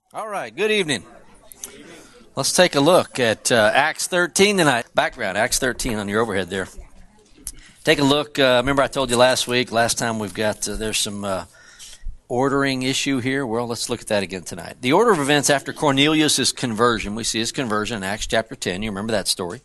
All right, good evening. Let's take a look at Acts 13 tonight. Background, Acts 13 on your overhead there. Take a look. Remember I told you last time we've got, there's some ordering issue here. Well, let's look at that again tonight. The order of events after Cornelius' conversion. We see his conversion in Acts chapter 10. You remember that story.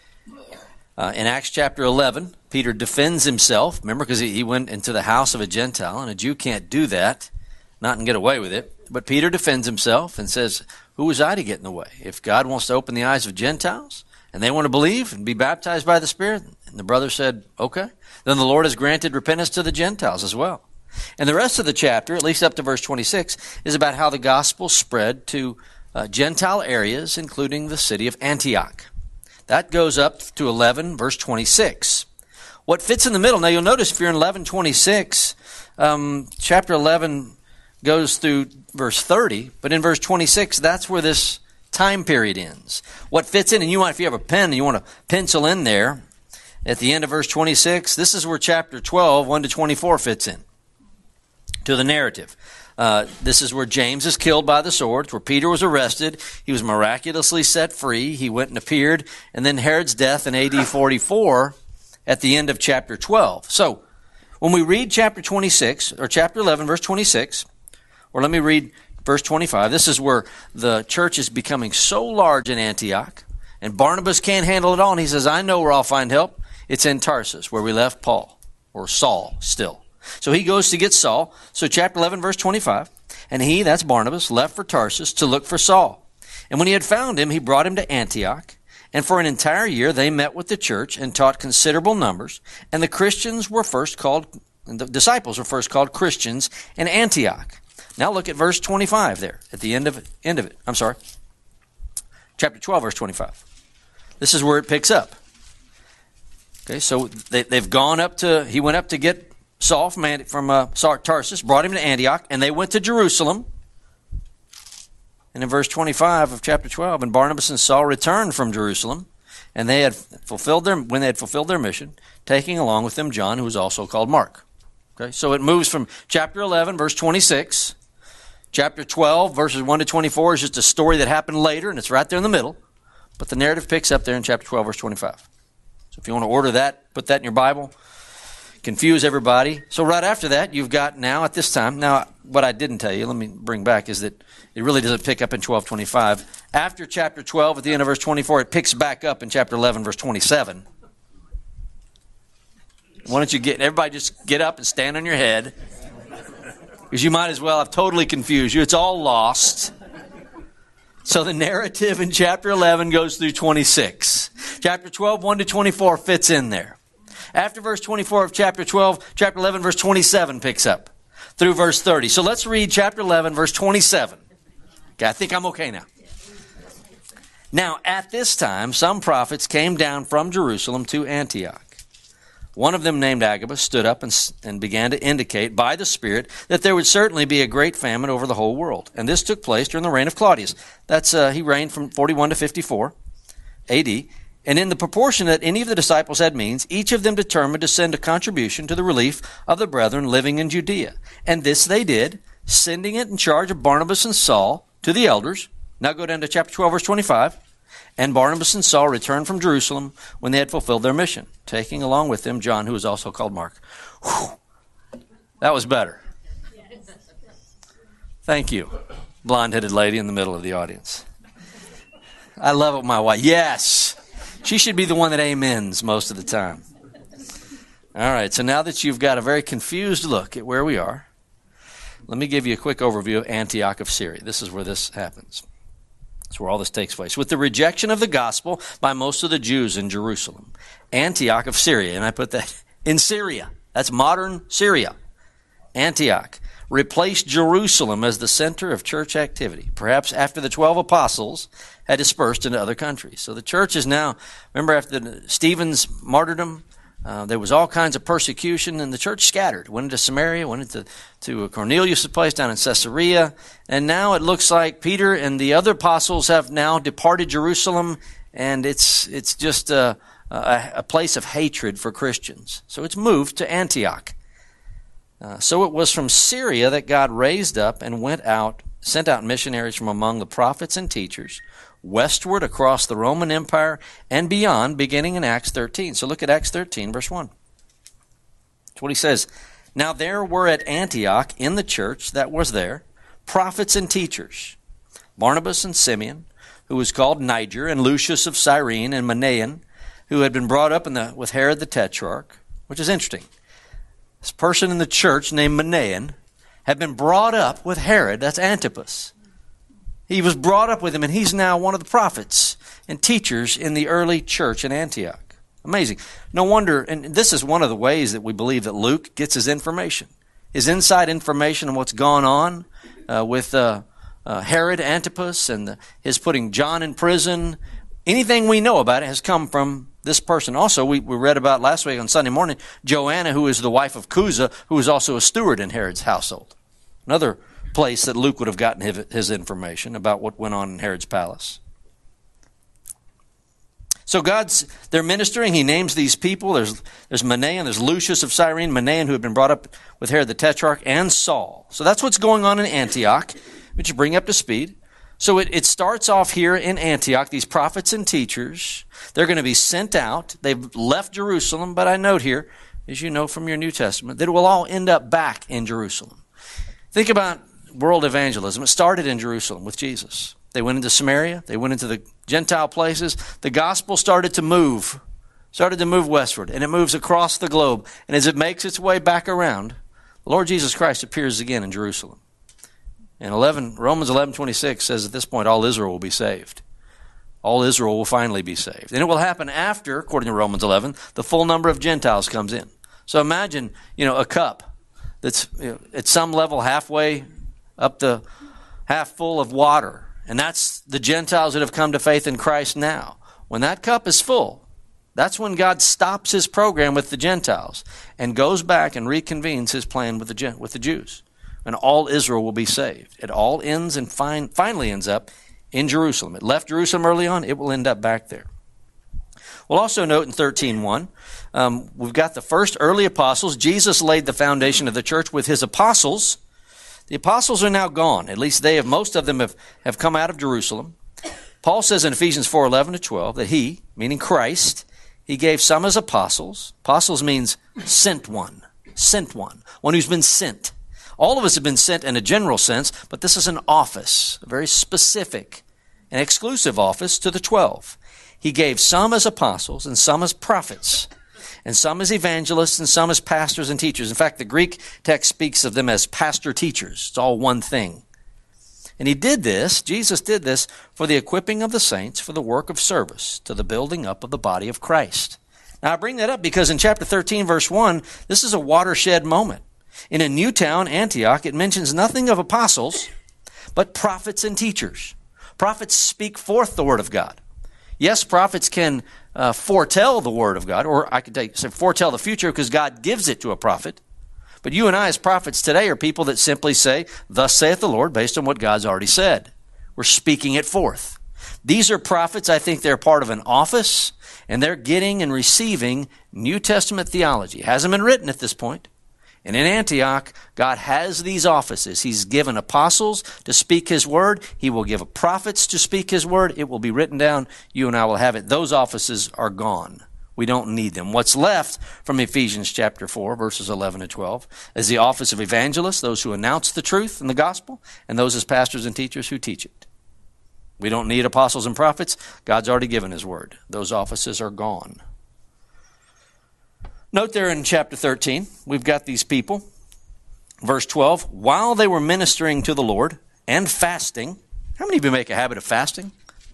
In Acts chapter 11, Peter defends himself. Remember, because he went into the house of a Gentile, and a Jew can't do that, not and get away with it. But Peter defends himself and says, who was I to get in the way? If God wants to open the eyes of Gentiles and they want to believe and be baptized by the Spirit, and the brother said, okay, then the Lord has granted repentance to the Gentiles as well. And the rest of the chapter, at least up to verse 26, is about how the gospel spread to Gentile areas, including the city of Antioch. That goes up to 11, verse 26. What fits in the middle, now you'll notice if you're in 11:26, chapter 11 goes through verse 30, but in verse 26, that's where this time period ends. What fits in, and you want, if you have a pen and you want to pencil in there, at the end of verse 26, this is where chapter 12, 1 to 24 fits in to the narrative. This is where James is killed by the sword, where Peter was arrested. He was miraculously set free. He went and appeared, and then Herod's death in AD 44 at the end of chapter 12. So, when we read chapter 26, or chapter 11, verse 26, or let me read verse 25. This is where the church is becoming so large in Antioch, and Barnabas can't handle it all, and he says, I know where I'll find help. It's in Tarsus, where we left Paul, or Saul still. So he goes to get Saul. So chapter 11, verse 25, and he, that's Barnabas, left for Tarsus to look for Saul. And when he had found him, he brought him to Antioch, and for an entire year they met with the church and taught considerable numbers, and the disciples were first called Christians in Antioch. Now look at verse 25 there, at the end of it. I'm sorry. Chapter 12, verse 25. This is where it picks up. Okay, so they've gone up to, he went up to get Saul from Tarsus, brought him to Antioch, and they went to Jerusalem. And in verse 25 of chapter 12, and Barnabas and Saul returned from Jerusalem, and when they had fulfilled their mission, taking along with them John, who was also called Mark. Okay, so it moves from chapter 11, verse 26. Chapter 12, verses 1 to 24 is just a story that happened later, and it's right there in the middle. But the narrative picks up there in chapter 12, verse 25. So if you want to order that, put that in your Bible, confuse everybody. So right after that, you've got now at this time, now what I didn't tell you, let me bring back, is that it really doesn't pick up in 12:25. After chapter 12, at the end of verse 24, it picks back up in chapter 11, verse 27. Why don't you everybody just get up and stand on your head, because you might as well have totally confused you. It's all lost. So the narrative in chapter 11 goes through 26. Chapter 12, 1 to 24 fits in there. After verse 24 of chapter 12, chapter 11, verse 27 picks up through verse 30. So let's read chapter 11, verse 27. Okay, I think I'm okay now. Now, at this time, some prophets came down from Jerusalem to Antioch. One of them, named Agabus, stood up and began to indicate by the Spirit that there would certainly be a great famine over the whole world. And this took place during the reign of Claudius. He reigned from 41 to 54 AD. And in the proportion that any of the disciples had means, each of them determined to send a contribution to the relief of the brethren living in Judea. And this they did, sending it in charge of Barnabas and Saul to the elders. Now go down to chapter 12, verse 25. And Barnabas and Saul returned from Jerusalem when they had fulfilled their mission, taking along with them John, who was also called Mark. Whew. That was better. Thank you, blonde-headed lady in the middle of the audience. I love it, my wife. Yes. She should be the one that amens most of the time. All right, so now that you've got a very confused look at where we are, let me give you a quick overview of Antioch of Syria. This is where this happens. That's where all this takes place. With the rejection of the gospel by most of the Jews in Jerusalem, Antioch of Syria, and I put that in Syria. That's modern Syria. Antioch replaced Jerusalem as the center of church activity, perhaps after the 12 apostles had dispersed into other countries. So the church is now, remember after Stephen's martyrdom, there was all kinds of persecution, and the church scattered. Went into Samaria, went into Cornelius' place down in Caesarea, and now it looks like Peter and the other apostles have now departed Jerusalem, and it's just a place of hatred for Christians. So it's moved to Antioch. So it was from Syria that God raised up and went out sent out missionaries from among the prophets and teachers westward across the Roman Empire and beyond, beginning in Acts 13. So look at Acts 13, verse 1. That's what he says. Now there were at Antioch in the church that was there prophets and teachers, Barnabas and Simeon, who was called Niger, and Lucius of Cyrene, and Manaen, who had been brought up with Herod the Tetrarch, which is interesting. This person in the church named Manaen had been brought up with Herod, that's Antipas. He was brought up with him, and he's now one of the prophets and teachers in the early church in Antioch. Amazing. No wonder, and this is one of the ways that we believe that Luke gets his information. His inside information on what's gone on with Herod Antipas and his putting John in prison. Anything we know about it has come from this person. Also, we read about last week on Sunday morning, Joanna, who is the wife of Chuza, who was also a steward in Herod's household. Another place that Luke would have gotten his information about what went on in Herod's palace. So they're ministering. He names these people. There's Manaen, there's Lucius of Cyrene, Manaen, who had been brought up with Herod the Tetrarch, and Saul. So that's what's going on in Antioch, which you bring up to speed. So it starts off here in Antioch, these prophets and teachers. They're going to be sent out. They've left Jerusalem, but I note here, as you know from your New Testament, that it will all end up back in Jerusalem. Think about world evangelism. It started in Jerusalem with Jesus. They went into Samaria. They went into the Gentile places. The gospel started to move westward, and it moves across the globe. And as it makes its way back around, the Lord Jesus Christ appears again in Jerusalem. And Romans 11:26 says at this point, all Israel will be saved. All Israel will finally be saved. And it will happen after, according to Romans 11, the full number of Gentiles comes in. So imagine, a cup that's at some level halfway up the half full of water. And that's the Gentiles that have come to faith in Christ now. When that cup is full, that's when God stops his program with the Gentiles and goes back and reconvenes his plan with the Jews. And all Israel will be saved. It all ends and finally ends up in Jerusalem. It left Jerusalem early on. It will end up back there. We'll also note in 13:1, we've got the first early apostles. Jesus laid the foundation of the church with his apostles. The apostles are now gone. At least most of them have come out of Jerusalem. Paul says in Ephesians 4:11-12 that he, meaning Christ, he gave some as apostles. Apostles means sent one, one who's been sent. All of us have been sent in a general sense, but this is an office, a very specific and exclusive office to the 12. He gave some as apostles and some as prophets, and some as evangelists and some as pastors and teachers. In fact, the Greek text speaks of them as pastor-teachers. It's all one thing. And Jesus did this for the equipping of the saints for the work of service, to the building up of the body of Christ. Now, I bring that up because in chapter 13, verse 1, this is a watershed moment. In a new town, Antioch, it mentions nothing of apostles, but prophets and teachers. Prophets speak forth the word of God. Yes, prophets can foretell the word of God, or I could say foretell the future because God gives it to a prophet. But you and I as prophets today are people that simply say, thus saith the Lord, based on what God's already said. We're speaking it forth. These are prophets. I think they're part of an office, and they're getting and receiving New Testament theology. It hasn't been written at this point. And in Antioch, God has these offices. He's given apostles to speak his word. He will give prophets to speak his word. It will be written down. You and I will have it. Those offices are gone. We don't need them. What's left from Ephesians chapter 4, verses 11 and 12, is the office of evangelists, those who announce the truth and the gospel, and those as pastors and teachers who teach it. We don't need apostles and prophets. God's already given his word. Those offices are gone. Note there in chapter 13, we've got these people. Verse 12, while they were ministering to the Lord and fasting. How many of you make a habit of fasting?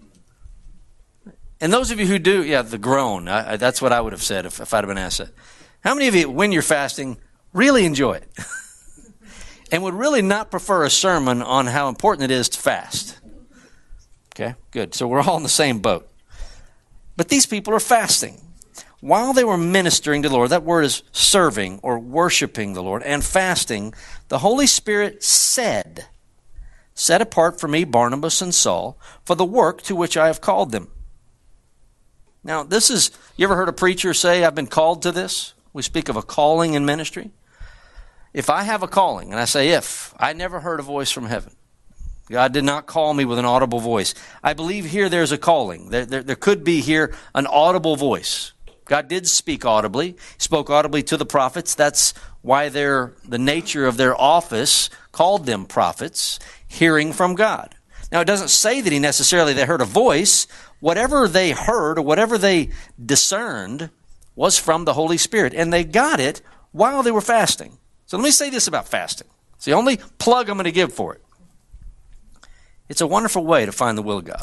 And those of you who do, the groan. That's what I would have said if I'd have been asked that. How many of you, when you're fasting, really enjoy it? And would really not prefer a sermon on how important it is to fast? Okay, good. So we're all in the same boat. But these people are fasting. While they were ministering to the Lord, that word is serving or worshiping the Lord, and fasting, the Holy Spirit said, set apart for me Barnabas and Saul for the work to which I have called them. Now, you ever heard a preacher say, I've been called to this? We speak of a calling in ministry. If I have a calling, and I say I never heard a voice from heaven. God did not call me with an audible voice. I believe here there's a calling. There could be here an audible voice. God did speak audibly. He spoke audibly to the prophets. That's why the nature of their office called them prophets, hearing from God. Now, it doesn't say that they heard a voice. Whatever they heard or whatever they discerned was from the Holy Spirit, and they got it while they were fasting. So let me say this about fasting. It's the only plug I'm going to give for it. It's a wonderful way to find the will of God.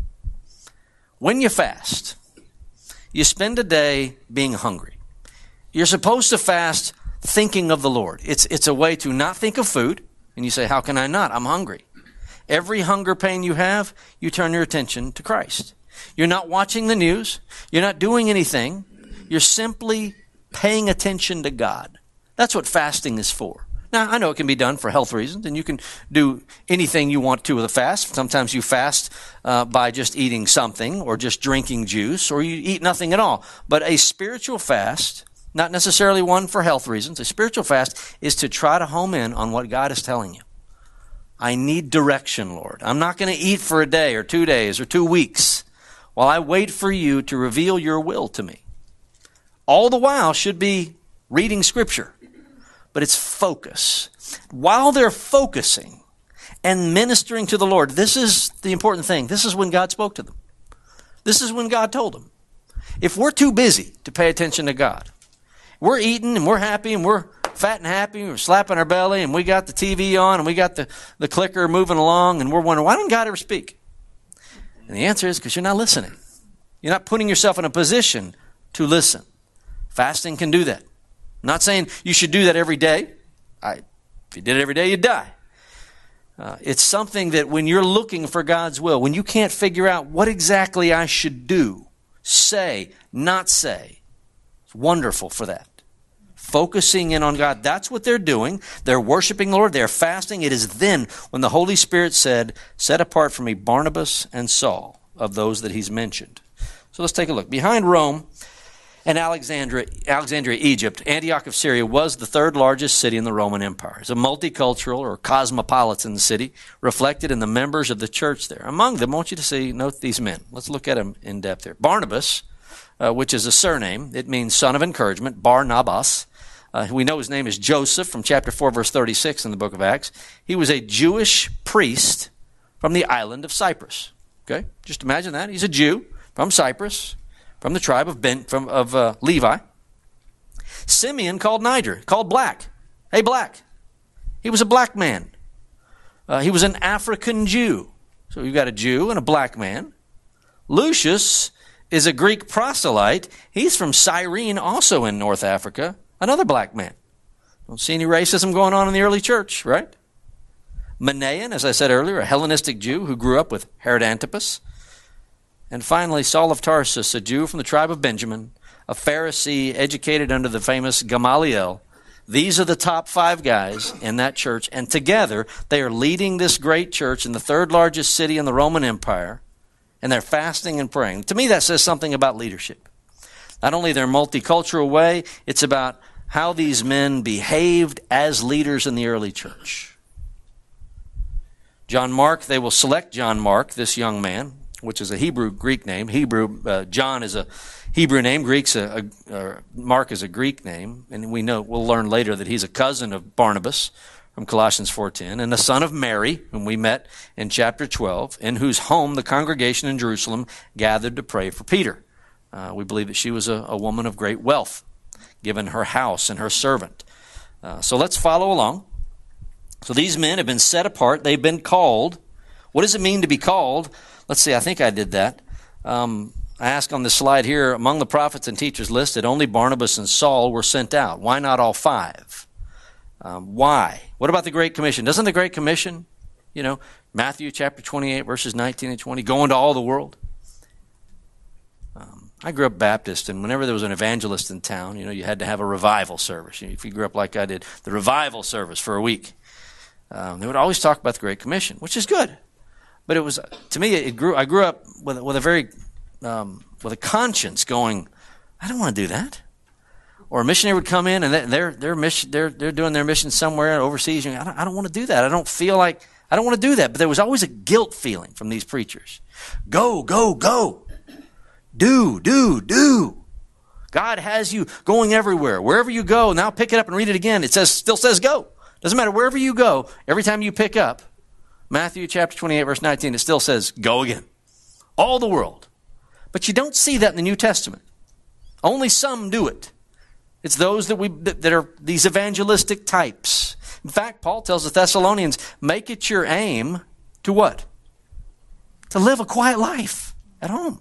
When you fast, you spend a day being hungry. You're supposed to fast thinking of the Lord. It's a way to not think of food, and you say, how can I not? I'm hungry. Every hunger pain you have, you turn your attention to Christ. You're not watching the news. You're not doing anything. You're simply paying attention to God. That's what fasting is for. Now, I know it can be done for health reasons, and you can do anything you want to with a fast. Sometimes you fast by just eating something or just drinking juice, or you eat nothing at all. But a spiritual fast, not necessarily one for health reasons, a spiritual fast is to try to home in on what God is telling you. I need direction, Lord. I'm not going to eat for a day or 2 days or 2 weeks while I wait for you to reveal your will to me. All the while should be reading Scripture, but it's focus. While they're focusing and ministering to the Lord, this is the important thing. This is when God spoke to them. This is when God told them. If we're too busy to pay attention to God, we're eating and we're happy and we're fat and happy, we're slapping our belly and we got the TV on and we got the clicker moving along and we're wondering, why didn't God ever speak? And the answer is because you're not listening. You're not putting yourself in a position to listen. Fasting can do that. I'm not saying you should do that every day. If you did it every day, you'd die. It's something that when you're looking for God's will, when you can't figure out what exactly I should do, say, not say, it's wonderful for that. Focusing in on God, that's what they're doing. They're worshiping the Lord. They're fasting. It is then when the Holy Spirit said, set apart for me Barnabas and Saul, of those that he's mentioned. So let's take a look. Behind Rome and Alexandria, Egypt, Antioch of Syria was the third largest city in the Roman Empire. It's a multicultural or cosmopolitan city reflected in the members of the church there. Among them, I want you to note these men. Let's look at them in depth here. Barnabas, which is a surname. It means son of encouragement, Barnabas. We know his name is Joseph from chapter 4, verse 36 in the book of Acts. He was a Jewish priest from the island of Cyprus. Okay, just imagine that. He's a Jew from Cyprus, from the tribe of Levi. Simeon called Niger, called black. Hey, black. He was a black man. He was an African Jew. So you've got a Jew and a black man. Lucius is a Greek proselyte. He's from Cyrene, also in North Africa. Another black man. Don't see any racism going on in the early church, right? Manaen, as I said earlier, a Hellenistic Jew who grew up with Herod Antipas. And finally, Saul of Tarsus, a Jew from the tribe of Benjamin, a Pharisee educated under the famous Gamaliel. These are the top 5 guys in that church, and together they are leading this great church in the third largest city in the Roman Empire, and they're fasting and praying. To me, that says something about leadership. Not only their multicultural way, it's about how these men behaved as leaders in the early church. John Mark, they will select John Mark, this young man, which is a Hebrew-Greek name. John is a Hebrew name. Mark is a Greek name. And we'll learn later that he's a cousin of Barnabas from Colossians 4:10, and the son of Mary, whom we met in chapter 12, in whose home the congregation in Jerusalem gathered to pray for Peter. We believe that she was a woman of great wealth, given her house and her servant. So let's follow along. So these men have been set apart. They've been called. What does it mean to be called? Let's see, I think I did that. I ask on this slide here, among the prophets and teachers listed, only Barnabas and Saul were sent out. Why not all 5? Why? What about the Great Commission? Doesn't the Great Commission, Matthew chapter 28, verses 19 and 20, go into all the world? I grew up Baptist, and whenever there was an evangelist in town, you had to have a revival service. If you grew up like I did, the revival service for a week. They would always talk about the Great Commission, which is good. But it was, to me, I grew up with a very, with a conscience going, I don't want to do that. Or a missionary would come in and they're doing their mission somewhere overseas. I don't want to do that. I don't feel like I don't want to do that. But there was always a guilt feeling from these preachers. Go, go, go. Do. God has you going everywhere. Wherever you go, now pick it up and read it again. It still says go. Doesn't matter wherever you go. Every time you pick up Matthew chapter 28, verse 19, it still says go again. All the world. But you don't see that in the New Testament. Only some do it. It's those that are these evangelistic types. In fact, Paul tells the Thessalonians, make it your aim to what? To live a quiet life at home.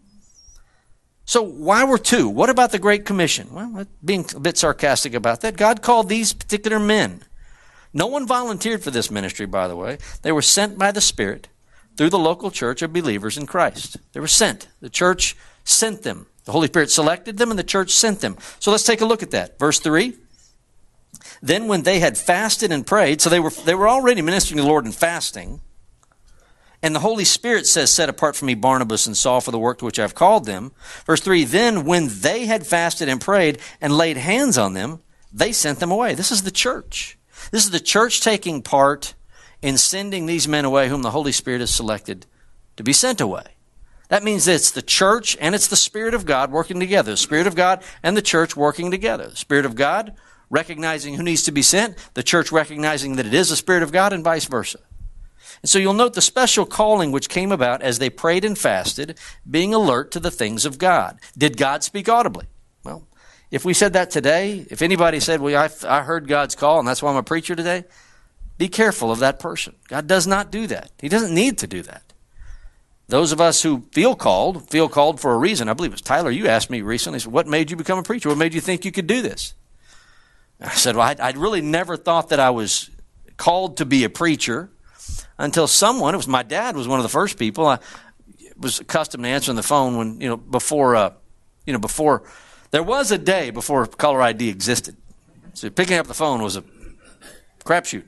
So why were two? What about the Great Commission? Well, being a bit sarcastic about that, God called these particular men. No one volunteered for this ministry, by the way. They were sent by the Spirit through the local church of believers in Christ. They were sent. The church sent them. The Holy Spirit selected them and the church sent them. So let's take a look at that. Verse 3. Then when they had fasted and prayed, so they were already ministering to the Lord in fasting, and the Holy Spirit says, set apart for me Barnabas and Saul for the work to which I have called them. Verse 3, then when they had fasted and prayed and laid hands on them, they sent them away. This is the church. This is the church taking part in sending these men away whom the Holy Spirit has selected to be sent away. That means it's the church and it's the Spirit of God working together. The Spirit of God and the church working together. The Spirit of God recognizing who needs to be sent, the church recognizing that it is the Spirit of God, and vice versa. And so you'll note the special calling which came about as they prayed and fasted, being alert to the things of God. Did God speak audibly? Well, if we said that today, if anybody said, well, I heard God's call and that's why I'm a preacher today, be careful of that person. God does not do that. He doesn't need to do that. Those of us who feel called for a reason. I believe it was Tyler, you asked me recently, what made you become a preacher? What made you think you could do this? I said, well, I'd really never thought that I was called to be a preacher until someone, it was my dad was one of the first people. I was accustomed to answering the phone when, before, there was a day before caller ID existed. So picking up the phone was a crapshoot.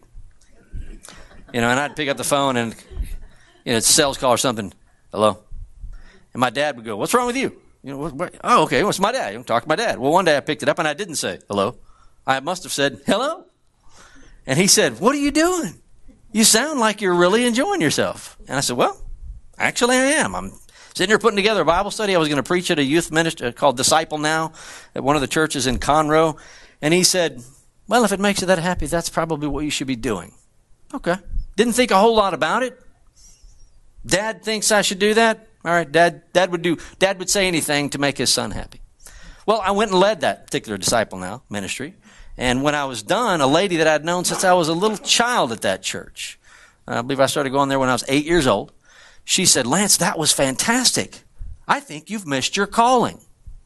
And I'd pick up the phone and, it's a sales call or something. Hello? And my dad would go, what's wrong with you? Oh, okay, what's my dad? You talk to my dad. Well, one day I picked it up and I didn't say hello. I must have said, hello? And he said, what are you doing? You sound like you're really enjoying yourself. And I said, well, actually I am. I'm sitting here putting together a Bible study. I was going to preach at a youth ministry called Disciple Now at one of the churches in Conroe. And he said, well, if it makes you that happy, that's probably what you should be doing. Okay. Didn't think a whole lot about it. Dad thinks I should do that. All right. Dad would say anything to make his son happy. Well, I went and led that particular Disciple Now ministry. And when I was done, a lady that I'd known since I was a little child at that church, I believe I started going there when I was 8 years old, she said, Lance, that was fantastic. I think you've missed your calling.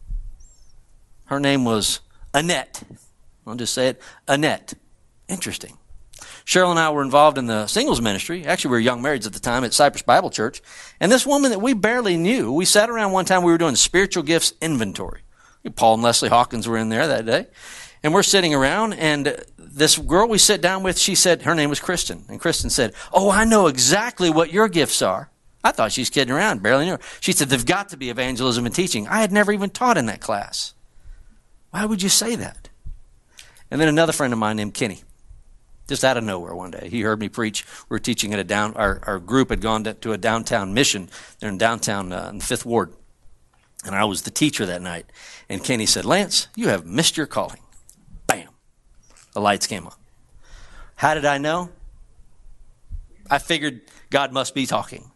Her name was Annette. I'll just say it, Annette. Interesting. Cheryl and I were involved in the singles ministry. Actually, we were young marrieds at the time at Cypress Bible Church. And this woman that we barely knew, we sat around one time, we were doing spiritual gifts inventory. Paul and Leslie Hawkins were in there that day. And we're sitting around, and this girl we sit down with, she said, her name was Kristen. And Kristen said, oh, I know exactly what your gifts are. I thought she was kidding around, barely knew her. She said, they've got to be evangelism and teaching. I had never even taught in that class. Why would you say that? And then another friend of mine named Kenny, just out of nowhere one day, he heard me preach. We were teaching at our group had gone to a downtown mission. They're in downtown in the 5th Ward. And I was the teacher that night. And Kenny said, Lance, you have missed your calling. Bam. The lights came on. How did I know? I figured God must be talking.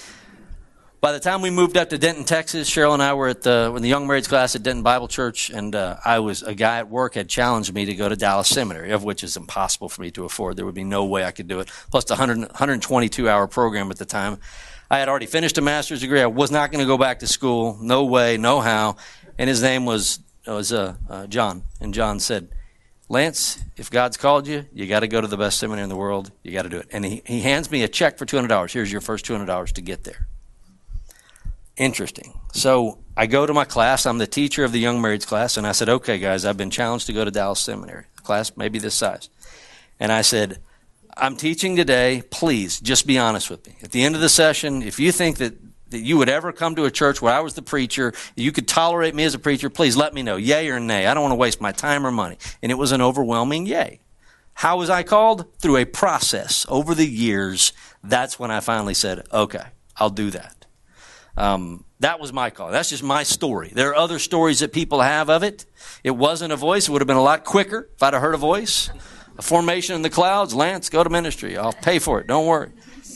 By the time we moved up to Denton, Texas, Cheryl and I were in the Young Marrieds class at Denton Bible Church, and a guy at work had challenged me to go to Dallas Seminary, of which is impossible for me to afford. There would be no way I could do it. Plus the 122-hour program at the time. I had already finished a master's degree. I was not going to go back to school. No way, no how. And his name was John. And John said, Lance, if God's called you, you got to go to the best seminary in the world. You got to do it. And he hands me a check for $200. Here's your first $200 to get there. Interesting. So I go to my class. I'm the teacher of the Young Marrieds class. And I said, okay, guys, I've been challenged to go to Dallas Seminary. The class may be this size. And I said, I'm teaching today. Please, just be honest with me. At the end of the session, if you think that you would ever come to a church where I was the preacher, you could tolerate me as a preacher, please let me know, yay or nay. I don't want to waste my time or money. And it was an overwhelming yay. How was I called? Through a process over the years. That's when I finally said, okay, I'll do that. That was my call. That's just my story. There are other stories that people have of it. It wasn't a voice. It would have been a lot quicker if I'd have heard a voice. A formation in the clouds. Lance, go to ministry. I'll pay for it. Don't worry.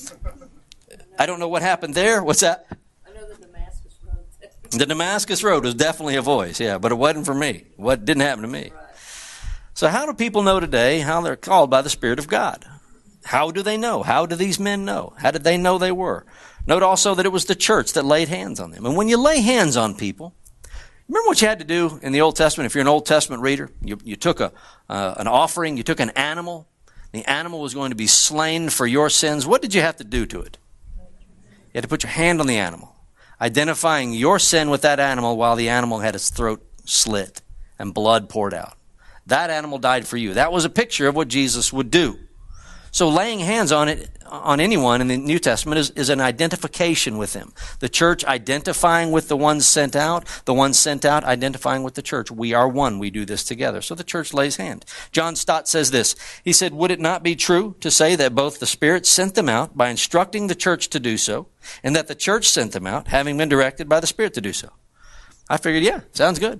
I don't know what happened there. What's that? I know the Damascus Road. The Damascus Road was definitely a voice, yeah, but it wasn't for me. What didn't happen to me. Right. So how do people know today how they're called by the Spirit of God? How do they know? How do these men know? How did they know they were? Note also that it was the church that laid hands on them. And when you lay hands on people, remember what you had to do in the Old Testament? If you're an Old Testament reader, you took an offering, you took an animal. The animal was going to be slain for your sins. What did you have to do to it? You had to put your hand on the animal, identifying your sin with that animal while the animal had its throat slit and blood poured out. That animal died for you. That was a picture of what Jesus would do. So laying hands on anyone in the New Testament is an identification with them. The church identifying with the ones sent out identifying with the church. We are one. We do this together. So the church lays hand. John Stott says this. He said, would it not be true to say that both the Spirit sent them out by instructing the church to do so, and that the church sent them out having been directed by the Spirit to do so? I figured, yeah, sounds good.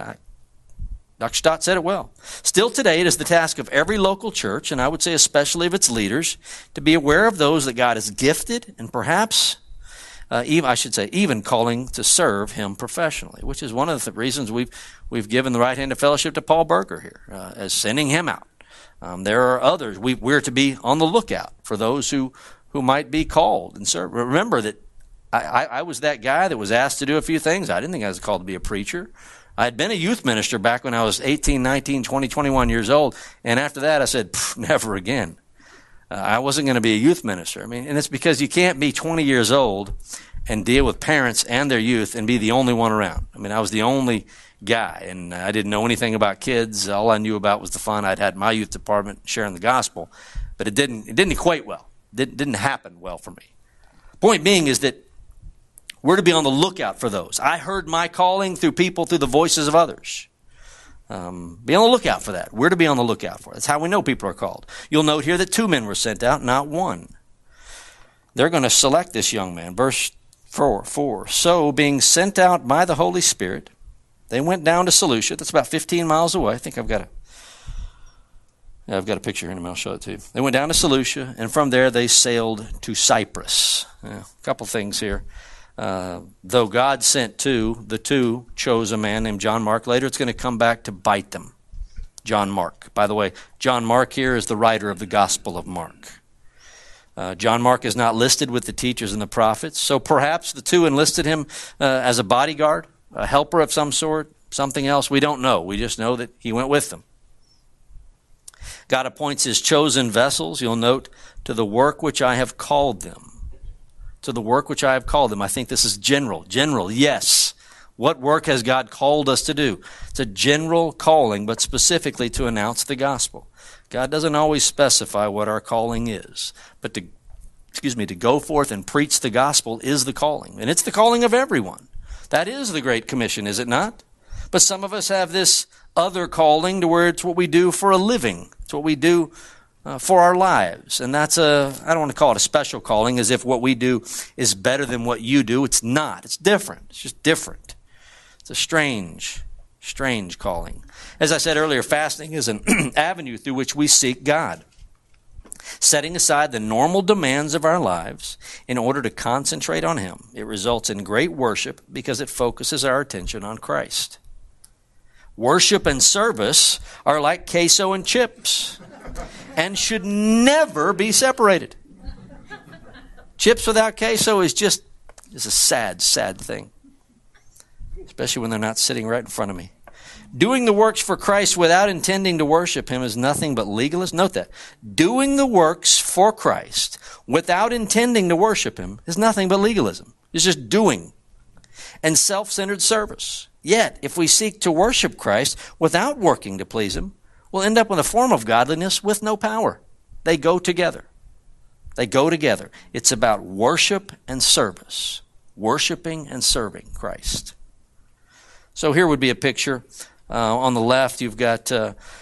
Dr. Stott said it well. Still today, it is the task of every local church, and I would say especially of its leaders, to be aware of those that God has gifted and perhaps, even calling to serve Him professionally, which is one of the reasons we've given the right hand of fellowship to Paul Berger here, as sending him out. There are others. We're to be on the lookout for those who might be called and serve. Remember that I was that guy that was asked to do a few things. I didn't think I was called to be a preacher. I had been a youth minister back when I was 18, 19, 20, 21 years old. And after that, I said, never again. I wasn't going to be a youth minister. And it's because you can't be 20 years old and deal with parents and their youth and be the only one around. I was the only guy, and I didn't know anything about kids. All I knew about was the fun I'd had in my youth department sharing the gospel. But it didn't equate well. It didn't happen well for me. Point being is that we're to be on the lookout for those. I heard my calling through the voices of others. Be on the lookout for that. We're to be on the lookout for it. That's how we know people are called. You'll note here that 2 men were sent out, not 1. They're going to select this young man. Verse 4. So, being sent out by the Holy Spirit, they went down to Seleucia. That's about 15 miles away. I think I've got a picture here in a minute. I'll show it to you. They went down to Seleucia, and from there they sailed to Cyprus. A couple things here. Though God sent 2, the 2 chose a man named John Mark. Later it's going to come back to bite them. John Mark. By the way, John Mark here is the writer of the Gospel of Mark. John Mark is not listed with the teachers and the prophets, so perhaps the 2 enlisted him as a bodyguard, a helper of some sort, something else. We don't know. We just know that he went with them. God appoints His chosen vessels, you'll note, to the work which I have called them. To the work which I have called them. I think this is general. General, yes. What work has God called us to do? It's a general calling, but specifically to announce the gospel. God doesn't always specify what our calling is, but to go forth and preach the gospel is the calling. And it's the calling of everyone. That is the Great Commission, is it not? But some of us have this other calling to where it's what we do for a living. It's what we do for our lives. And that's I don't want to call it a special calling as if what we do is better than what you do. It's not. It's different. It's just different. It's a strange calling. As I said earlier, fasting is an avenue through which we seek God, setting aside the normal demands of our lives in order to concentrate on Him. It results in great worship because it focuses our attention on Christ. Worship and service are like queso and chips and should never be separated. Chips without queso is a sad, sad thing, especially when they're not sitting right in front of me. Doing the works for Christ without intending to worship Him is nothing but legalism. Note that. Doing the works for Christ without intending to worship Him is nothing but legalism. It's just doing and self-centered service. Yet, if we seek to worship Christ without working to please Him, we'll end up with a form of godliness with no power. They go together. They go together. It's about worship and service. Worshiping and serving Christ. So here would be a picture. On the left, you've got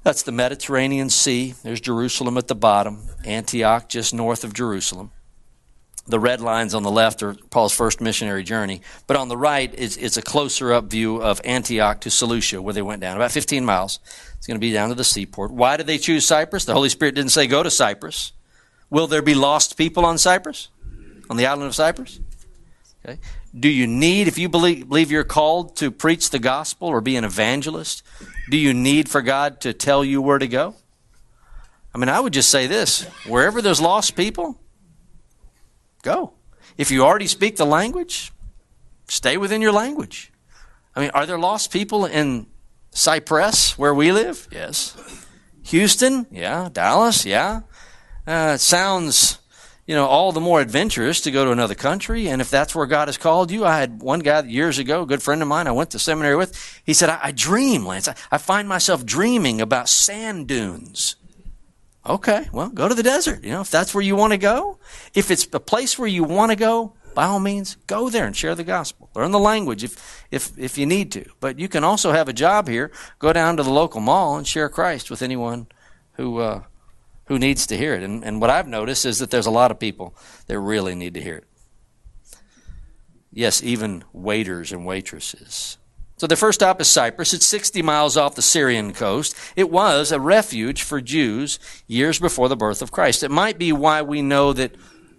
That's the Mediterranean Sea. There's Jerusalem at the bottom, Antioch just north of Jerusalem. The red lines on the left are Paul's first missionary journey, but on the right is a closer up view of Antioch to Seleucia, where they went down, about 15 miles. It's going to be down to the seaport. Why did they choose Cyprus? The Holy Spirit didn't say go to Cyprus. Will there be lost people on Cyprus, on the island of Cyprus? Okay. Do you need, if you believe you're called to preach the gospel or be an evangelist, do you need for God to tell you where to go? I mean, I would just say this: wherever there's lost people, go. If you already speak the language, stay within your language. I mean, are there lost people in Cyprus, where we live? Yes. Houston? Yeah. Dallas? Yeah. It sounds, all the more adventurous to go to another country. And if that's where God has called you, I had one guy years ago, a good friend of mine I went to seminary with. He said, I dream, Lance. I find myself dreaming about sand dunes. Okay, well, go to the desert. If that's where you want to go. If it's a place where you want to go, by all means, go there and share the gospel. Learn the language if you need to. But you can also have a job here. Go down to the local mall and share Christ with anyone who needs to hear it. And what I've noticed is that there's a lot of people that really need to hear it. Yes, even waiters and waitresses. So the first stop is Cyprus. It's 60 miles off the Syrian coast. It was a refuge for Jews years before the birth of Christ. It might be why we know that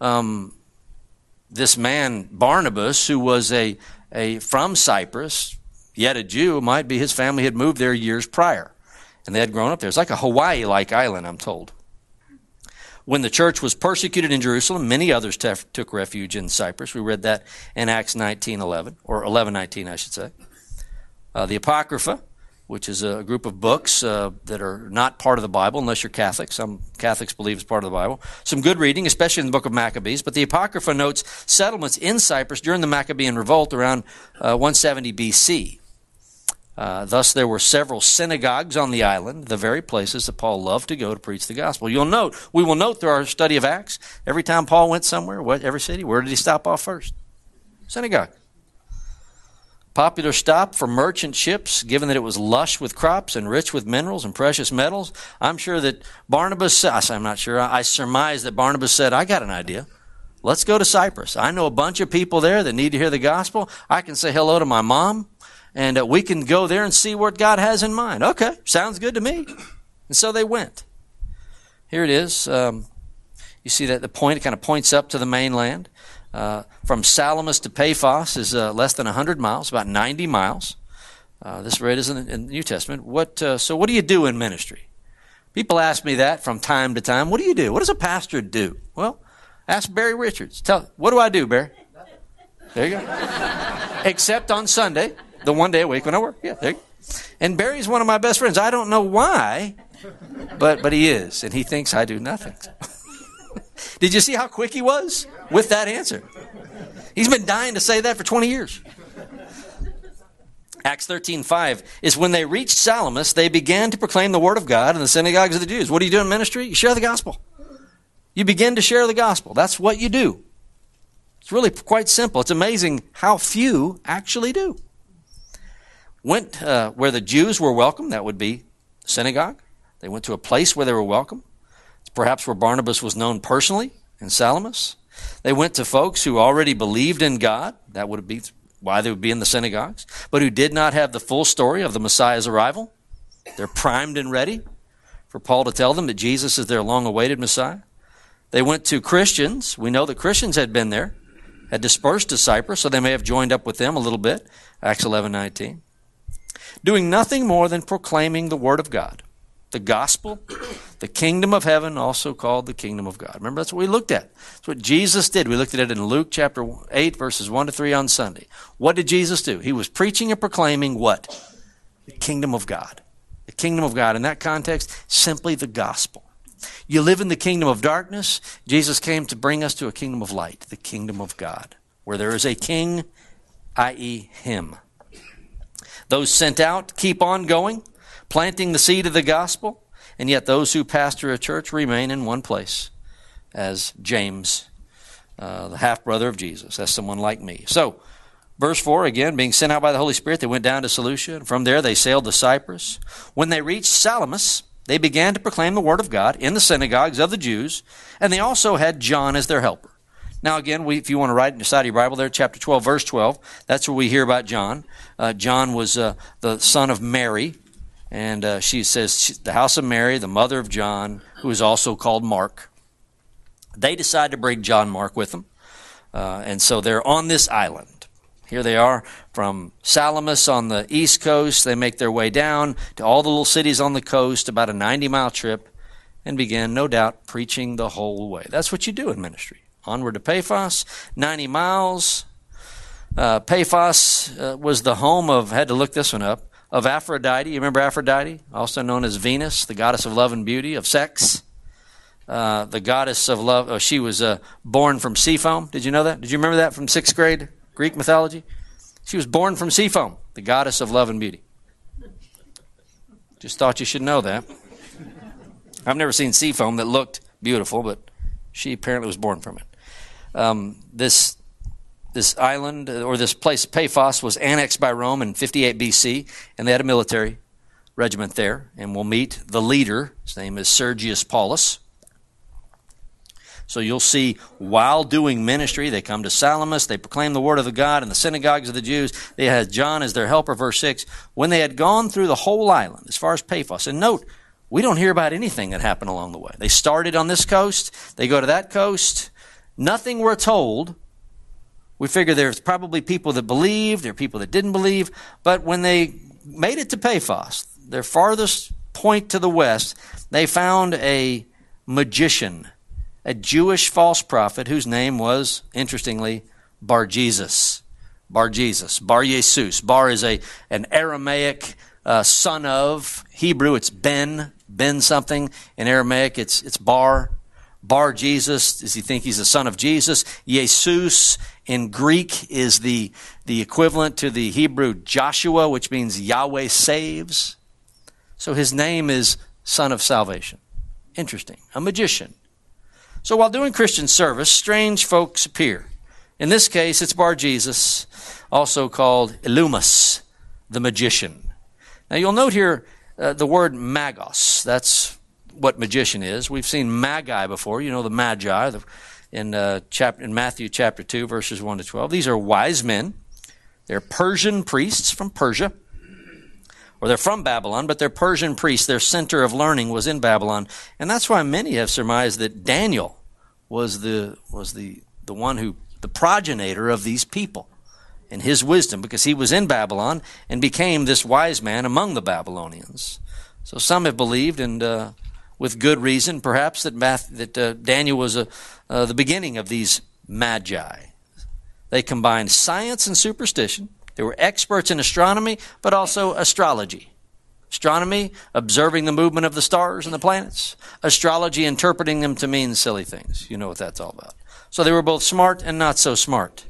this man, Barnabas, who was from Cyprus, yet a Jew, might be his family had moved there years prior. And they had grown up there. It's like a Hawaii-like island, I'm told. When the church was persecuted in Jerusalem, many others took refuge in Cyprus. We read that in Acts 19:11, or 11:19, I should say. The Apocrypha, which is a group of books that are not part of the Bible, unless you're Catholic. Some Catholics believe it's part of the Bible. Some good reading, especially in the book of Maccabees. But the Apocrypha notes settlements in Cyprus during the Maccabean revolt around 170 B.C. Thus, there were several synagogues on the island, the very places that Paul loved to go to preach the gospel. We will note through our study of Acts, every time Paul went somewhere, every city, where did he stop off first? Synagogue. Popular stop for merchant ships, given that it was lush with crops and rich with minerals and precious metals. I'm sure that Barnabas, I'm not sure, I surmise that Barnabas said, I got an idea. Let's go to Cyprus. I know a bunch of people there that need to hear the gospel. I can say hello to my mom, and we can go there and see what God has in mind. Okay, sounds good to me. And so they went. Here it is. You see that the point, it kind of points up to the mainland. From Salamis to Paphos is less than 100 miles, about 90 miles. This read is in the New Testament. So what do you do in ministry? People ask me that from time to time. What do you do? What does a pastor do? Well, ask Barry Richards. What do I do, Barry? There you go. Except on Sunday, the one day a week when I work. Yeah, there you go. And Barry's one of my best friends. I don't know why, but he is, and he thinks I do nothing. Did you see how quick he was with that answer? He's been dying to say that for 20 years. Acts 13:5 is when they reached Salamis, they began to proclaim the word of God in the synagogues of the Jews. What do you do in ministry? You share the gospel. You begin to share the gospel. That's what you do. It's really quite simple. It's amazing how few actually do. Went where the Jews were welcome. That would be synagogue. They went to a place where they were welcome. Perhaps where Barnabas was known personally, in Salamis. They went to folks who already believed in God. That would be why they would be in the synagogues. But who did not have the full story of the Messiah's arrival. They're primed and ready for Paul to tell them that Jesus is their long-awaited Messiah. They went to Christians. We know that Christians had been there, had dispersed to Cyprus, so they may have joined up with them a little bit. Acts 11:19. Doing nothing more than proclaiming the word of God. The gospel, the kingdom of heaven, also called the kingdom of God. Remember, that's what we looked at. That's what Jesus did. We looked at it in Luke chapter 8, verses 1 to 3 on Sunday. What did Jesus do? He was preaching and proclaiming what? The kingdom of God. The kingdom of God. In that context, simply the gospel. You live in the kingdom of darkness. Jesus came to bring us to a kingdom of light, the kingdom of God, where there is a king, i.e. him. Those sent out keep on going, planting the seed of the gospel, and yet those who pastor a church remain in one place, as James, the half-brother of Jesus. That's someone like me. So, verse 4, again, being sent out by the Holy Spirit, they went down to Seleucia, and from there they sailed to Cyprus. When they reached Salamis, they began to proclaim the word of God in the synagogues of the Jews, and they also had John as their helper. Now again, if you want to write in the side of your Bible there, chapter 12, verse 12, that's where we hear about John. John was the son of Mary, and she says the house of Mary, the mother of John, who is also called Mark. They decide to bring John Mark with them, and so they're on this island. Here they are from Salamis on the east coast. They make their way down to all the little cities on the coast, about a 90-mile trip, and begin, no doubt, preaching the whole way. That's what you do in ministry. Onward to Paphos, 90 miles. Paphos was the home of, had to look this one up, of Aphrodite. You remember Aphrodite? Also known as Venus, the goddess of love and beauty, of sex. The goddess of love, she was born from sea foam. Did you know that? Did you remember that from 6th grade Greek mythology? She was born from sea foam, the goddess of love and beauty. Just thought you should know that. I've never seen sea foam that looked beautiful, but she apparently was born from it. This island, or this place, Paphos, was annexed by Rome in 58 BC, and they had a military regiment there. And we'll meet the leader. His name is Sergius Paulus. So you'll see, while doing ministry, they come to Salamis, they proclaim the word of the God in the synagogues of the Jews. They had John as their helper, verse 6. When they had gone through the whole island, as far as Paphos, and note, we don't hear about anything that happened along the way. They started on this coast, they go to that coast, nothing we're told. We figure there's probably people that believed, there are people that didn't believe, but when they made it to Paphos, their farthest point to the west, they found a magician, a Jewish false prophet whose name was, interestingly, Bar-Jesus. Bar-Jesus. Bar-Jesus. Bar is an Aramaic son of. Hebrew, it's Ben something. In Aramaic, it's Bar. Bar-Jesus, does he think he's the son of Jesus? Jesus in Greek is the equivalent to the Hebrew Joshua, which means Yahweh saves. So his name is Son of Salvation. Interesting. A magician. So while doing Christian service, strange folks appear. In this case, it's Bar-Jesus, also called Illumus, the magician. Now you'll note here the word magos. That's what magician is. We've seen magi before. You know the magi in Matthew chapter 2, verses 1 to 12. These are wise men. They're Persian priests from Persia. Or they're from Babylon, but they're Persian priests. Their center of learning was in Babylon. And that's why many have surmised that Daniel was the one who, the progenitor of these people and his wisdom, because he was in Babylon and became this wise man among the Babylonians. So some have believed, and with good reason perhaps, that Daniel was the beginning of these magi. They combined science and superstition. They were experts in astronomy, but also astrology. Astronomy, observing the movement of the stars and the planets. Astrology, interpreting them to mean silly things. You know what that's all about. So they were both smart and not so smart.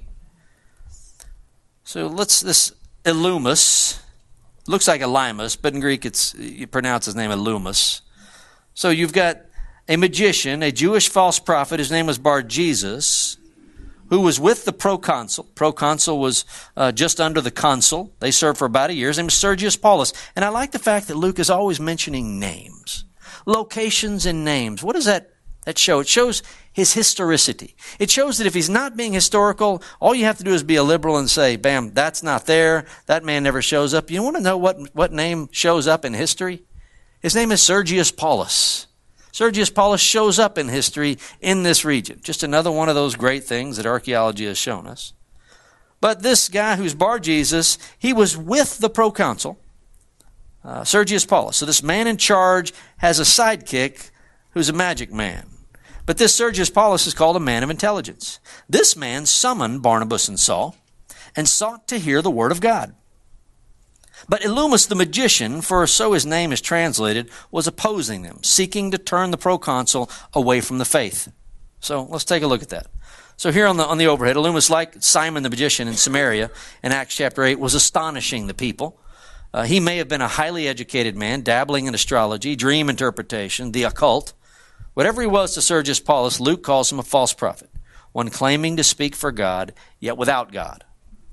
So this Illumus, looks like Elymas, but in Greek you pronounce his name Illumus. So you've got a magician, a Jewish false prophet, his name was Bar-Jesus, who was with the proconsul. Proconsul was just under the consul. They served for about a year. His name was Sergius Paulus. And I like the fact that Luke is always mentioning names. Locations and names. What does that show? It shows his historicity. It shows that if he's not being historical, all you have to do is be a liberal and say, bam, that's not there. That man never shows up. You want to know what name shows up in history? His name is Sergius Paulus. Sergius Paulus shows up in history in this region. Just another one of those great things that archaeology has shown us. But this guy who's Bar-Jesus, he was with the proconsul, Sergius Paulus. So this man in charge has a sidekick who's a magic man. But this Sergius Paulus is called a man of intelligence. This man summoned Barnabas and Saul and sought to hear the word of God. But Illumus the magician, for so his name is translated, was opposing them, seeking to turn the proconsul away from the faith. So let's take a look at that. So here on the overhead, Illumus, like Simon the magician in Samaria in Acts chapter 8, was astonishing the people. He may have been a highly educated man, dabbling in astrology, dream interpretation, the occult. Whatever he was to Sergius Paulus, Luke calls him a false prophet, one claiming to speak for God, yet without God.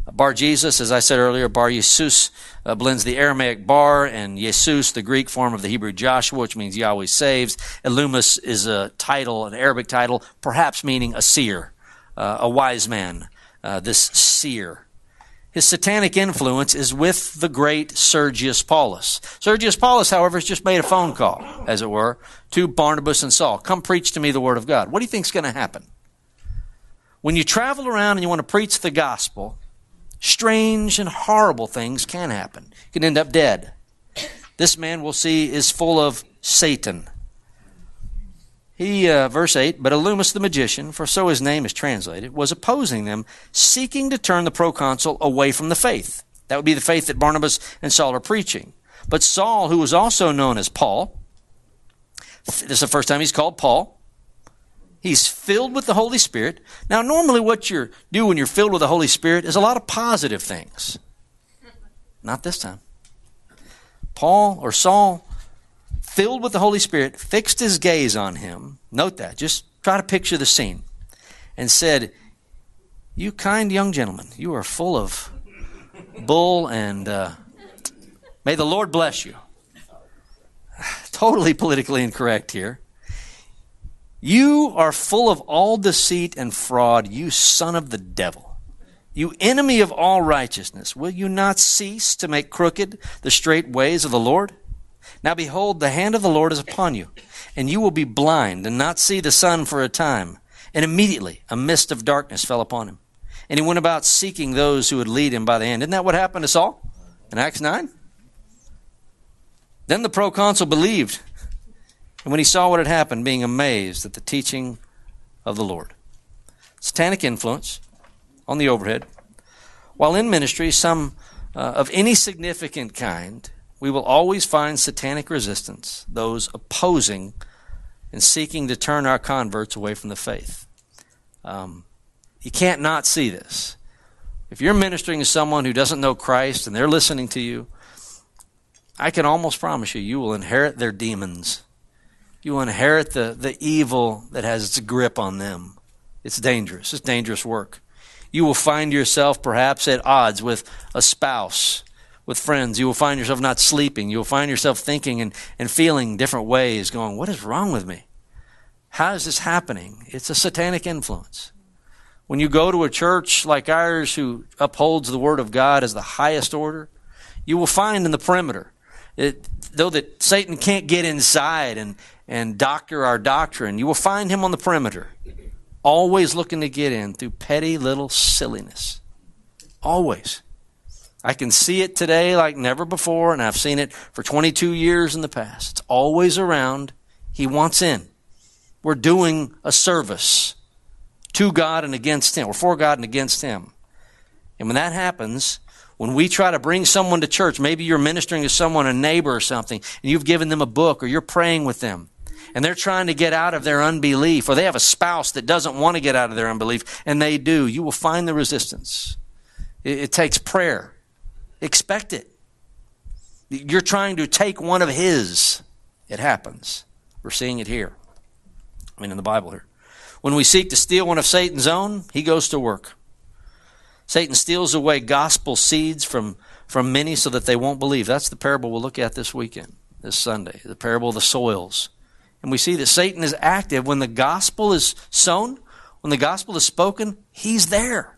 Bar Jesus, as I said earlier, Bar Jesus blends the Aramaic bar and Jesus, the Greek form of the Hebrew Joshua, which means Yahweh saves. Elumus is a title, an Arabic title, perhaps meaning a seer, a wise man, this seer. His satanic influence is with the great Sergius Paulus. Sergius Paulus, however, has just made a phone call, as it were, to Barnabas and Saul. Come preach to me the word of God. What do you think is going to happen? When you travel around and you want to preach the gospel, strange and horrible things can happen. You can end up dead. This man, we'll see, is full of Satan. He, verse 8, but Elumus the magician, for so his name is translated, was opposing them, seeking to turn the proconsul away from the faith. That would be the faith that Barnabas and Saul are preaching. But Saul, who was also known as Paul, this is the first time he's called Paul. He's filled with the Holy Spirit. Now, normally what you do when you're filled with the Holy Spirit is a lot of positive things. Not this time. Paul, or Saul, filled with the Holy Spirit, fixed his gaze on him. Note that. Just try to picture the scene. And said, you kind young gentlemen, you are full of bull and may the Lord bless you. Totally politically incorrect here. You are full of all deceit and fraud, you son of the devil. You enemy of all righteousness. Will you not cease to make crooked the straight ways of the Lord? Now behold, the hand of the Lord is upon you, and you will be blind and not see the sun for a time. And immediately a mist of darkness fell upon him. And he went about seeking those who would lead him by the hand. Isn't that what happened to Saul in Acts 9? Then the proconsul believed, and when he saw what had happened, being amazed at the teaching of the Lord. Satanic influence on the overhead. While in ministry, some of any significant kind, we will always find satanic resistance, those opposing and seeking to turn our converts away from the faith. You can't not see this. If you're ministering to someone who doesn't know Christ and they're listening to you, I can almost promise you, you will inherit their demons. You will inherit the evil that has its grip on them. It's dangerous. It's dangerous work. You will find yourself perhaps at odds with a spouse, with friends. You will find yourself not sleeping. You will find yourself thinking and feeling different ways, going, what is wrong with me? How is this happening? It's a satanic influence. When you go to a church like ours who upholds the Word of God as the highest order, you will find in the perimeter, though that Satan can't get inside and doctor our doctrine, you will find him on the perimeter, always looking to get in through petty little silliness. Always. I can see it today like never before, and I've seen it for 22 years in the past. It's always around. He wants in. We're doing a service to God and against Him. We're for God and against Him. And when that happens, when we try to bring someone to church, maybe you're ministering to someone, a neighbor or something, and you've given them a book or you're praying with them, and they're trying to get out of their unbelief, or they have a spouse that doesn't want to get out of their unbelief, and they do, you will find the resistance. It takes prayer. Expect it. You're trying to take one of his. It happens. We're seeing it here. In the Bible here. When we seek to steal one of Satan's own, he goes to work. Satan steals away gospel seeds from many so that they won't believe. That's the parable we'll look at this weekend, this Sunday, the parable of the soils. And we see that Satan is active. When the gospel is sown, when the gospel is spoken, he's there.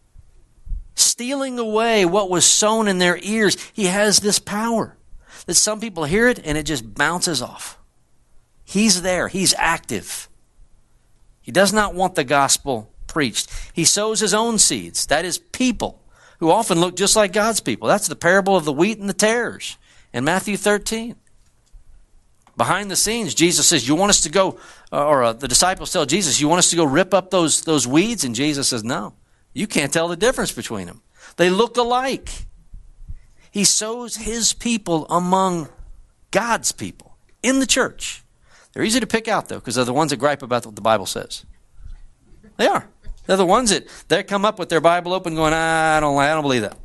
Stealing away what was sown in their ears. He has this power that some people hear it and it just bounces off. He's there. He's active. He does not want the gospel preached. He sows his own seeds. That is people who often look just like God's people. That's the parable of the wheat and the tares in Matthew 13. Behind the scenes, Jesus says, you want us to go, the disciples tell Jesus, you want us to go rip up those weeds? And Jesus says, no. You can't tell the difference between them. They look alike. He sows his people among God's people in the church. They're easy to pick out, though, because they're the ones that gripe about what the Bible says. They are. They're the ones that they come up with their Bible open going, I don't believe that.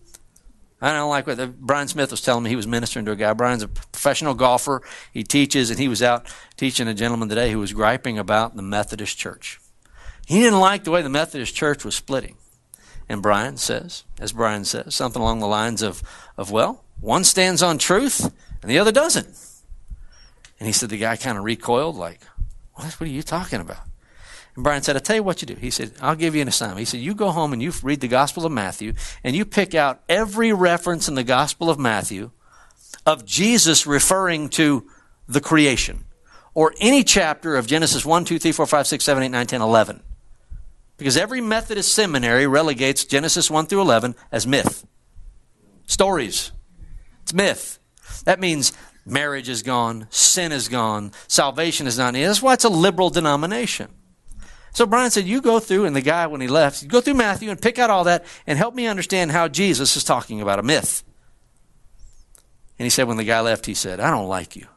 I don't like what Brian Smith was telling me. He was ministering to a guy. Brian's a professional golfer. He teaches, and he was out teaching a gentleman today who was griping about the Methodist church. He didn't like the way the Methodist church was splitting. And Brian says, something along the lines of well, one stands on truth and the other doesn't. And he said the guy kind of recoiled like, what are you talking about? And Brian said, I'll tell you what you do. He said, I'll give you an assignment. He said, you go home and you read the Gospel of Matthew and you pick out every reference in the Gospel of Matthew of Jesus referring to the creation, or any chapter of Genesis 1, 2, 3, 4, 5, 6, 7, 8, 9, 10, 11. Because every Methodist seminary relegates Genesis 1 through 11 as myth. Stories. It's myth. That means marriage is gone, sin is gone, salvation is not needed. That's why it's a liberal denomination. So Brian said, you go through, and the guy, when he left, you go through Matthew and pick out all that and help me understand how Jesus is talking about a myth. And he said, when the guy left, he said, I don't like you.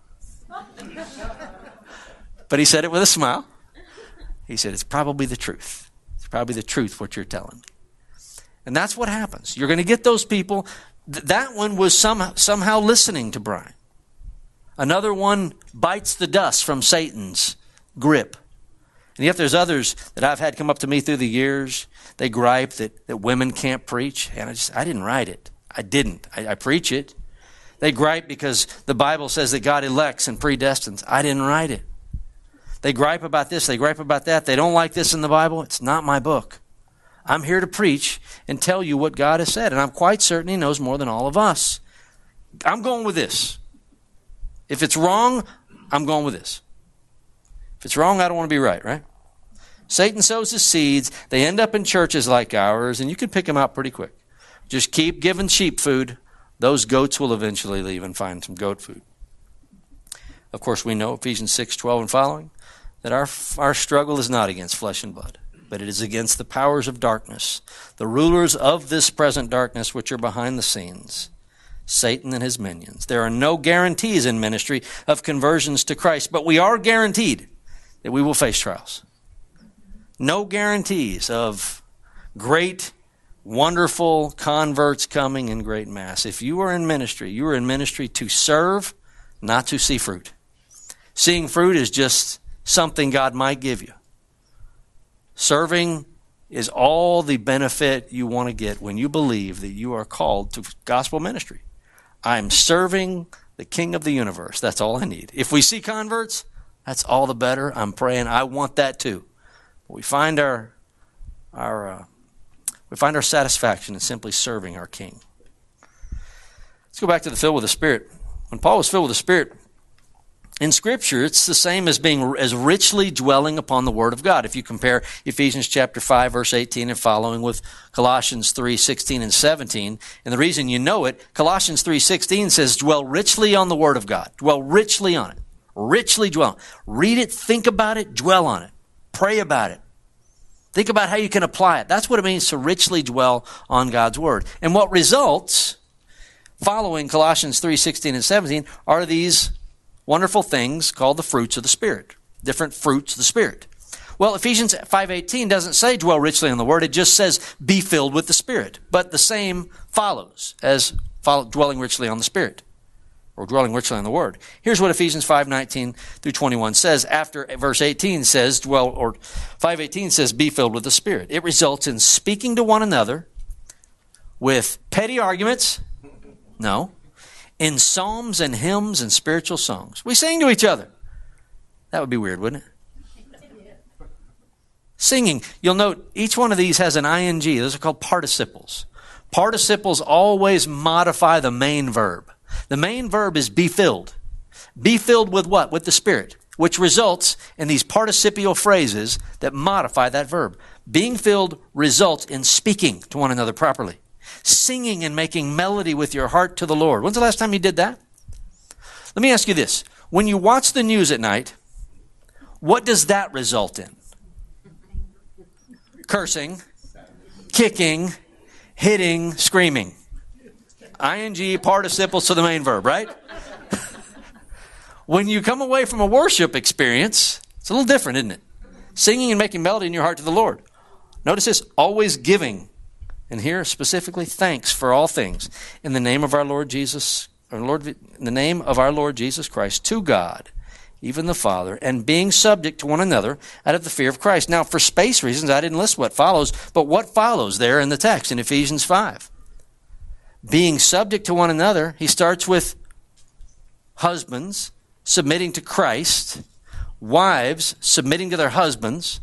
But he said it with a smile. He said, it's probably the truth. It's probably the truth what you're telling me. And that's what happens. You're going to get those people. That one was somehow listening to Brian. Another one bites the dust from Satan's grip. And yet there's others that I've had come up to me through the years. They gripe that women can't preach. And I didn't write it. I didn't. I preach it. They gripe because the Bible says that God elects and predestines. I didn't write it. They gripe about this. They gripe about that. They don't like this in the Bible. It's not my book. I'm here to preach and tell you what God has said. And I'm quite certain He knows more than all of us. I'm going with this. If it's wrong, I'm going with this. If it's wrong, I don't want to be right? Satan sows his seeds. They end up in churches like ours, and you can pick them out pretty quick. Just keep giving sheep food. Those goats will eventually leave and find some goat food. Of course, we know Ephesians 6:12 and following that our struggle is not against flesh and blood, but it is against the powers of darkness, the rulers of this present darkness which are behind the scenes, Satan and his minions. There are no guarantees in ministry of conversions to Christ, but we are guaranteed that we will face trials. No guarantees of great, wonderful converts coming in great mass. If you are in ministry, you are in ministry to serve, not to see fruit. Seeing fruit is just something God might give you. Serving is all the benefit you want to get when you believe that you are called to gospel ministry. I'm serving the King of the universe. That's all I need. If we see converts, that's all the better. I'm praying. I want that too. We find our satisfaction in simply serving our King. Let's go back to the filled with the Spirit. When Paul was filled with the Spirit, in Scripture, it's the same as being as richly dwelling upon the Word of God. If you compare Ephesians chapter 5, verse 18 and following with Colossians 3, 16 and 17, and the reason you know it, Colossians 3, 16 says, dwell richly on the Word of God. Dwell richly on it. Richly dwell. Read it, think about it, dwell on it. Pray about it. Think about how you can apply it. That's what it means to richly dwell on God's Word. And what results, following Colossians 3, 16 and 17, are these wonderful things called the fruits of the Spirit. Different fruits of the Spirit. Well, Ephesians 5:18 doesn't say dwell richly on the Word. It just says be filled with the Spirit. But the same follows as dwelling richly on the Spirit, or dwelling richly on the Word. Here's what Ephesians 5:19 through 21 says. After verse 18 says, 5:18 says, be filled with the Spirit. It results in speaking to one another with petty arguments. No. In psalms and hymns and spiritual songs. We sing to each other. That would be weird, wouldn't it? Singing. You'll note each one of these has an ing. Those are called participles. Participles always modify the main verb. The main verb is be filled. Be filled with what? With the Spirit, which results in these participial phrases that modify that verb. Being filled results in speaking to one another properly. Singing and making melody with your heart to the Lord. When's the last time you did that? Let me ask you this. When you watch the news at night, what does that result in? Cursing, kicking, hitting, screaming. ing, participles to the main verb, right? When you come away from a worship experience, it's a little different, isn't it? Singing and making melody in your heart to the Lord. Notice this, always giving. And here specifically, thanks for all things in the name of our Lord Jesus, in the name of our Lord Jesus Christ, to God, even the Father, and being subject to one another out of the fear of Christ. Now, for space reasons, I didn't list what follows, but what follows there in the text in Ephesians 5? Being subject to one another, he starts with husbands submitting to Christ, wives submitting to their husbands,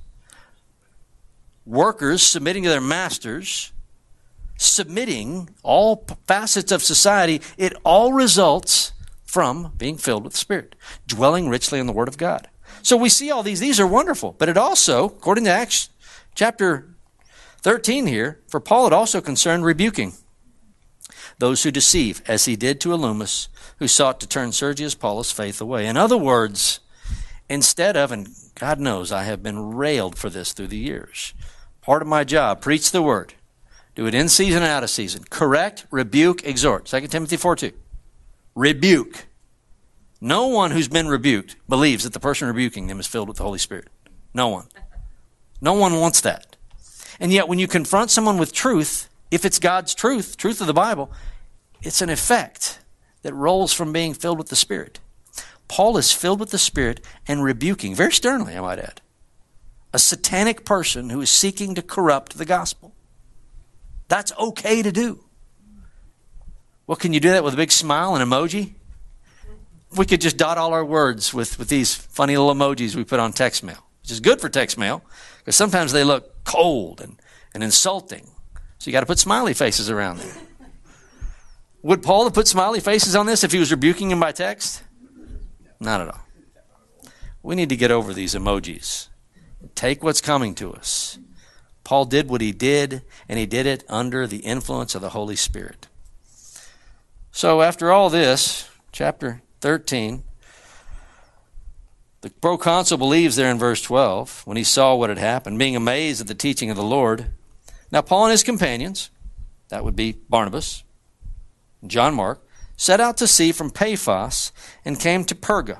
workers submitting to their masters, submitting, all facets of society. It all results from being filled with the Spirit, dwelling richly in the Word of God. So we see all these. These are wonderful. But it also, according to Acts chapter 13 here, for Paul it also concerned rebuking those who deceive, as he did to Elumus, who sought to turn Sergius Paulus' faith away. In other words, instead of, and God knows I have been railed for this through the years, part of my job, preach the Word. Do it in season and out of season. Correct, rebuke, exhort. 2 Timothy 4:2. Rebuke. No one who's been rebuked believes that the person rebuking them is filled with the Holy Spirit. No one. No one wants that. And yet when you confront someone with truth, if it's God's truth, truth of the Bible, it's an effect that rolls from being filled with the Spirit. Paul is filled with the Spirit and rebuking, very sternly I might add, a satanic person who is seeking to corrupt the gospel. That's okay to do. Well, can you do that with a big smile and emoji? We could just dot all our words with these funny little emojis we put on text mail, which is good for text mail, because sometimes they look cold and insulting. So you got to put smiley faces around there. Would Paul have put smiley faces on this if he was rebuking him by text? Not at all. We need to get over these emojis. Take what's coming to us. Paul did what he did, and he did it under the influence of the Holy Spirit. So after all this, chapter 13, the proconsul believes there in verse 12, when he saw what had happened, being amazed at the teaching of the Lord. Now Paul and his companions, that would be Barnabas and John Mark, set out to sea from Paphos and came to Perga.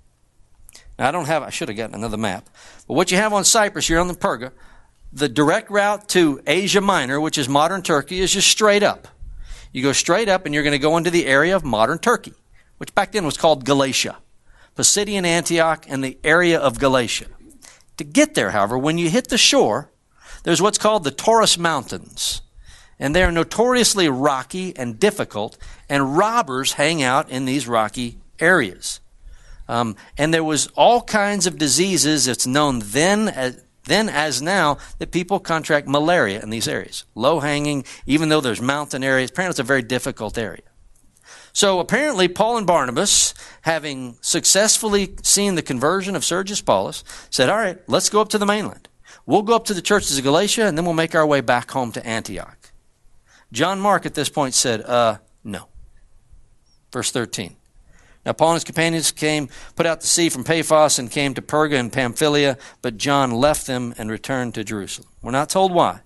Now I should have gotten another map, but what you have on Cyprus, you're on the Perga, the direct route to Asia Minor, which is modern Turkey, is just straight up. You go straight up and you're going to go into the area of modern Turkey, which back then was called Galatia. Pisidian Antioch and the area of Galatia. To get there, however, when you hit the shore, there's what's called the Taurus Mountains. And they're notoriously rocky and difficult, and robbers hang out in these rocky areas. And there was all kinds of diseases, it's known then as now, that people contract malaria in these areas. Low-hanging, even though there's mountain areas. Apparently it's a very difficult area. So apparently Paul and Barnabas, having successfully seen the conversion of Sergius Paulus, said, all right, let's go up to the mainland. We'll go up to the churches of Galatia, and then we'll make our way back home to Antioch. John Mark at this point said, no. Verse 13. Now Paul and his companions put out to sea from Paphos and came to Perga and Pamphylia, but John left them and returned to Jerusalem. We're not told why,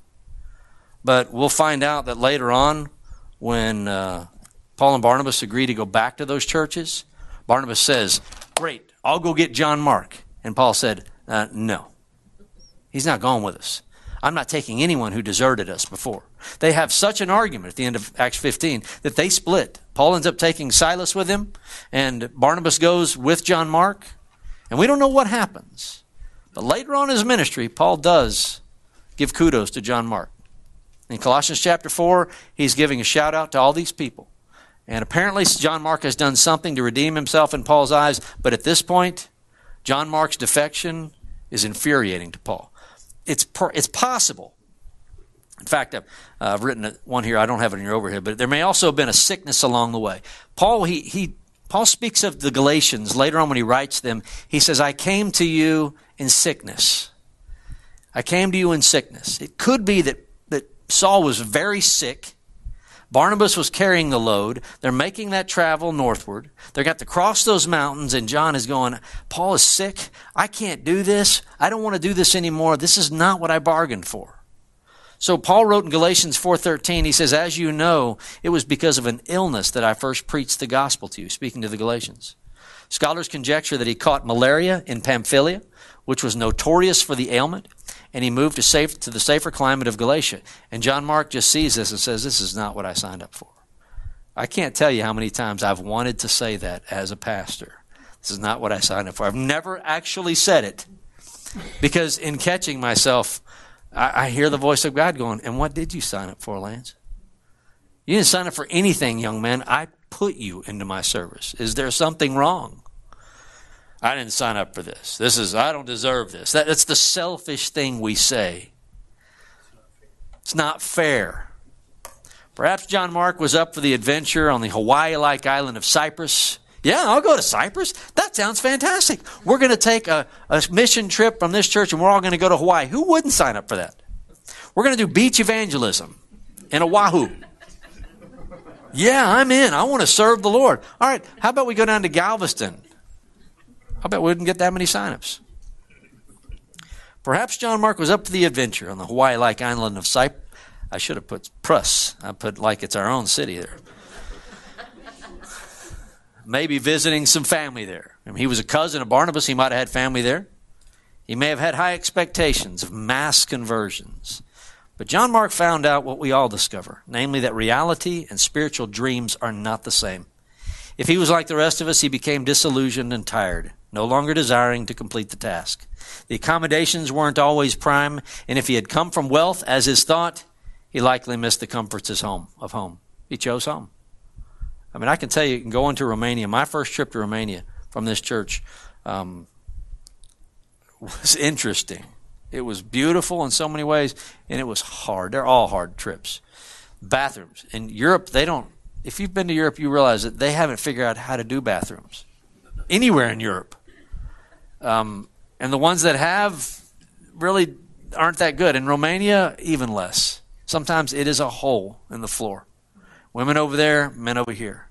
but we'll find out that later on when Paul and Barnabas agree to go back to those churches, Barnabas says, great, I'll go get John Mark. And Paul said, no, he's not going with us. I'm not taking anyone who deserted us before. They have such an argument at the end of Acts 15 that they split. Paul ends up taking Silas with him, and Barnabas goes with John Mark. And we don't know what happens. But later on in his ministry, Paul does give kudos to John Mark. In Colossians chapter 4, he's giving a shout out to all these people. And apparently John Mark has done something to redeem himself in Paul's eyes, but at this point, John Mark's defection is infuriating to Paul. It's possible. In fact, I've written one here. I don't have it in your overhead, but there may also have been a sickness along the way. Paul speaks of the Galatians later on when he writes them. He says, I came to you in sickness. I came to you in sickness. It could be that Saul was very sick. Barnabas was carrying the load. They're making that travel northward. They got to cross those mountains, and John is going, Paul is sick. I can't do this. I don't want to do this anymore. This is not what I bargained for. So Paul wrote in Galatians 4:13, he says, as you know, it was because of an illness that I first preached the gospel to you, speaking to the Galatians. Scholars conjecture that he caught malaria in Pamphylia, which was notorious for the ailment, and he moved to the safer climate of Galatia. And John Mark just sees this and says, this is not what I signed up for. I can't tell you how many times I've wanted to say that as a pastor. This is not what I signed up for. I've never actually said it, because in catching myself, I hear the voice of God going, and what did you sign up for, Lance? You didn't sign up for anything, young man. I put you into my service. Is there something wrong? I didn't sign up for this. I don't deserve this. That's the selfish thing we say. It's not fair. Perhaps John Mark was up for the adventure on the Hawaii-like island of Cyprus. Yeah, I'll go to Cyprus. That sounds fantastic. We're going to take a mission trip from this church, and we're all going to go to Hawaii. Who wouldn't sign up for that? We're going to do beach evangelism in Oahu. Yeah, I'm in. I want to serve the Lord. All right, how about we go down to Galveston? I bet we wouldn't get that many signups. Perhaps John Mark was up for the adventure on the Hawaii-like island of Cyprus. I should have put Prus. I put like it's our own city there. Maybe visiting some family there. I mean, he was a cousin of Barnabas. He might have had family there. He may have had high expectations of mass conversions. But John Mark found out what we all discover, namely that reality and spiritual dreams are not the same. If he was like the rest of us, he became disillusioned and tired, no longer desiring to complete the task. The accommodations weren't always prime, and if he had come from wealth as his thought, he likely missed the comforts of home. He chose home. I mean, I can tell you can go into Romania. My first trip to Romania from this church was interesting. It was beautiful in so many ways, and it was hard. They're all hard trips. Bathrooms. In Europe, they don't. If you've been to Europe, you realize that they haven't figured out how to do bathrooms anywhere in Europe. And the ones that have really aren't that good. In Romania, even less. Sometimes it is a hole in the floor. Women over there, men over here.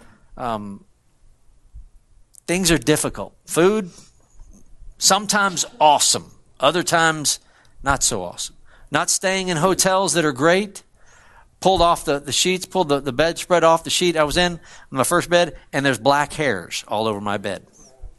Things are difficult. Food, sometimes awesome. Other times, not so awesome. Not staying in hotels that are great. Pulled off the sheets, pulled the bedspread off the sheet I was in, my first bed, and there's black hairs all over my bed.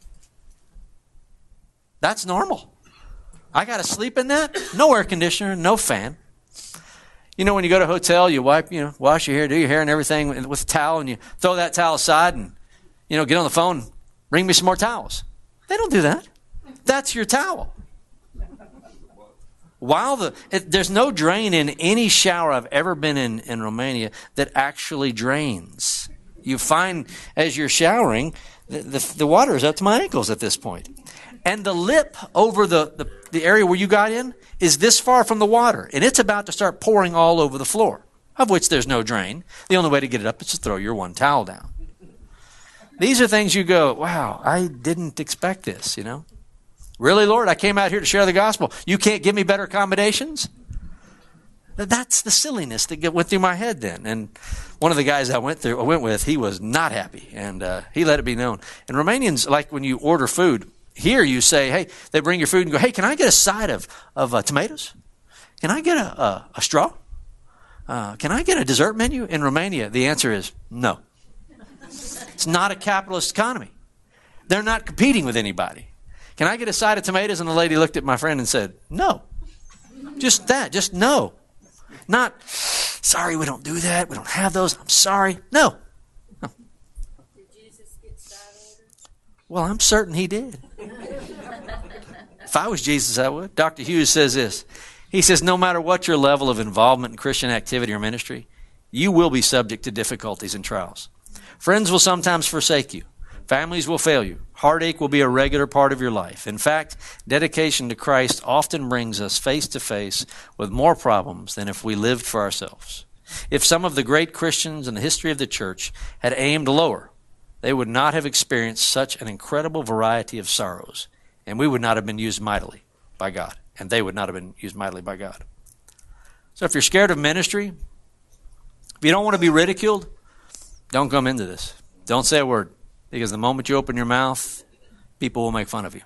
That's normal. I got to sleep in that? No air conditioner, no fan. You know, when you go to a hotel, you wipe, wash your hair, do your hair and everything with a towel, and you throw that towel aside and, get on the phone, bring me some more towels. They don't do that. That's your towel. There's no drain in any shower I've ever been in Romania that actually drains. You find as you're showering, the water is up to my ankles at this point. And the lip over the area where you got in is this far from the water. And it's about to start pouring all over the floor, of which there's no drain. The only way to get it up is to throw your one towel down. These are things you go, wow, I didn't expect this, Really, Lord, I came out here to share the gospel. You can't give me better accommodations? That's the silliness that went through my head then. And one of the guys I went with, he was not happy, and he let it be known. And Romanians, like when you order food, here you say, hey, they bring your food and go, hey, can I get a side of tomatoes? Can I get a straw? Can I get a dessert menu? In Romania, the answer is no. It's not a capitalist economy. They're not competing with anybody. Can I get a side of tomatoes? And the lady looked at my friend and said, no. Just that. Just no. Not, sorry, we don't do that. We don't have those. I'm sorry. No. Did Jesus get side orders? Well, I'm certain he did. If I was Jesus, I would. Dr. Hughes says this. He says, no matter what your level of involvement in Christian activity or ministry, you will be subject to difficulties and trials. Friends will sometimes forsake you. Families will fail you. Heartache will be a regular part of your life. In fact, dedication to Christ often brings us face to face with more problems than if we lived for ourselves. If some of the great Christians in the history of the church had aimed lower, they would not have experienced such an incredible variety of sorrows, and we would not have been used mightily by God, and they would not have been used mightily by God. So if you're scared of ministry, if you don't want to be ridiculed, don't come into this. Don't say a word. Because the moment you open your mouth, people will make fun of you.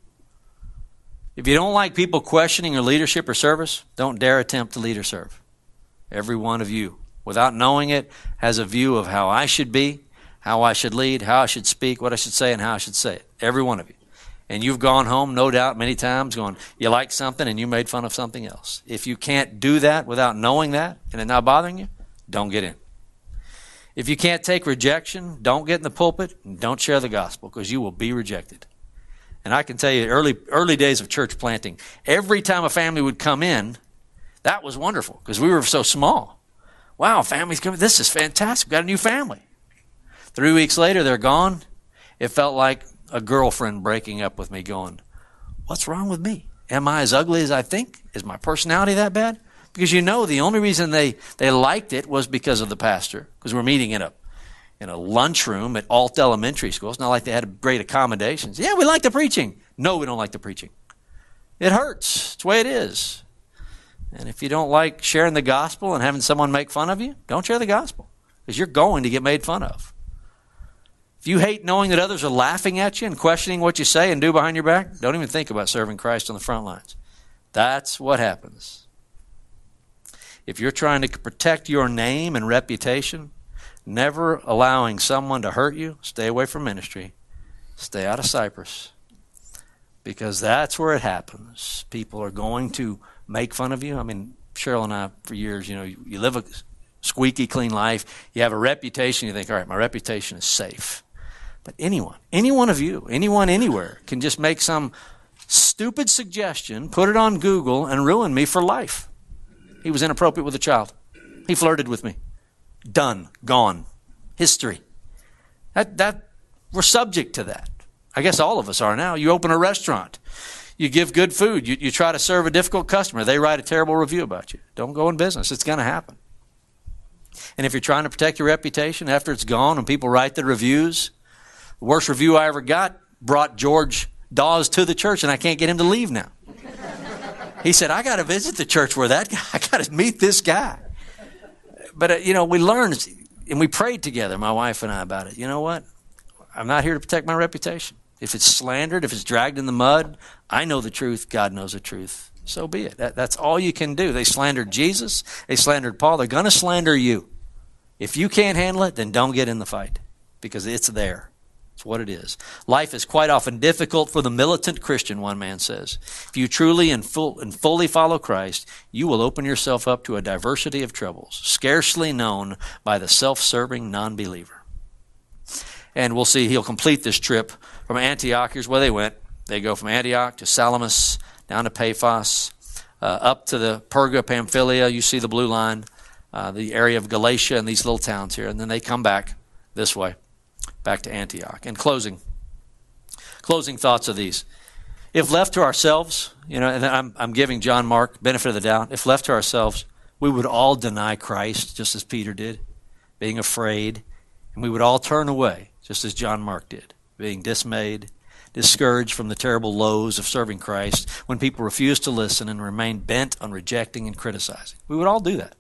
If you don't like people questioning your leadership or service, don't dare attempt to lead or serve. Every one of you, without knowing it, has a view of how I should be, how I should lead, how I should speak, what I should say, and how I should say it. Every one of you. And you've gone home, no doubt, many times, going, you like something and you made fun of something else. If you can't do that without knowing that and it not bothering you, don't get in. If you can't take rejection, don't get in the pulpit and don't share the gospel, because you will be rejected. And I can tell you, early days of church planting, every time a family would come in, that was wonderful because we were so small. Wow, family's coming. This is fantastic. We've got a new family. 3 weeks later, they're gone. It felt like a girlfriend breaking up with me going, what's wrong with me? Am I as ugly as I think? Is my personality that bad? Because the only reason they liked it was because of the pastor, because we're meeting in a lunchroom at Alt Elementary School. It's not like they had great accommodations. Yeah, we like the preaching. No, we don't like the preaching. It hurts. It's the way it is. And if you don't like sharing the gospel and having someone make fun of you, don't share the gospel, because you're going to get made fun of. If you hate knowing that others are laughing at you and questioning what you say and do behind your back, don't even think about serving Christ on the front lines. That's what happens. If you're trying to protect your name and reputation, never allowing someone to hurt you, stay away from ministry. Stay out of Cyprus. Because that's where it happens. People are going to make fun of you. I mean, Cheryl and I, for years, you live a squeaky clean life. You have a reputation. You think, all right, my reputation is safe. But any one of you, anyone anywhere can just make some stupid suggestion, put it on Google, and ruin me for life. He was inappropriate with a child. He flirted with me. Done. Gone. History. That we're subject to that. I guess all of us are now. You open a restaurant. You give good food. You try to serve a difficult customer. They write a terrible review about you. Don't go in business. It's going to happen. And if you're trying to protect your reputation after it's gone and people write the reviews, the worst review I ever got brought George Dawes to the church, and I can't get him to leave now. He said, I got to visit the church where that guy, I got to meet this guy. But, we learned and we prayed together, my wife and I, about it. You know what? I'm not here to protect my reputation. If it's slandered, if it's dragged in the mud, I know the truth. God knows the truth. So be it. That's all you can do. They slandered Jesus. They slandered Paul. They're going to slander you. If you can't handle it, then don't get in the fight, because it's there. It's what it is. Life is quite often difficult for the militant Christian, one man says. If you truly and fully follow Christ, you will open yourself up to a diversity of troubles, scarcely known by the self-serving non-believer. And we'll see he'll complete this trip from Antioch. Here's where they went. They go from Antioch to Salamis, down to Paphos, up to the Perga, Pamphylia. You see the blue line, the area of Galatia and these little towns here. And then they come back this way, back to Antioch. And closing thoughts of these. If left to ourselves, and I'm giving John Mark benefit of the doubt, if left to ourselves, we would all deny Christ, just as Peter did, being afraid. And we would all turn away, just as John Mark did, being dismayed, discouraged from the terrible lows of serving Christ when people refuse to listen and remain bent on rejecting and criticizing. We would all do that.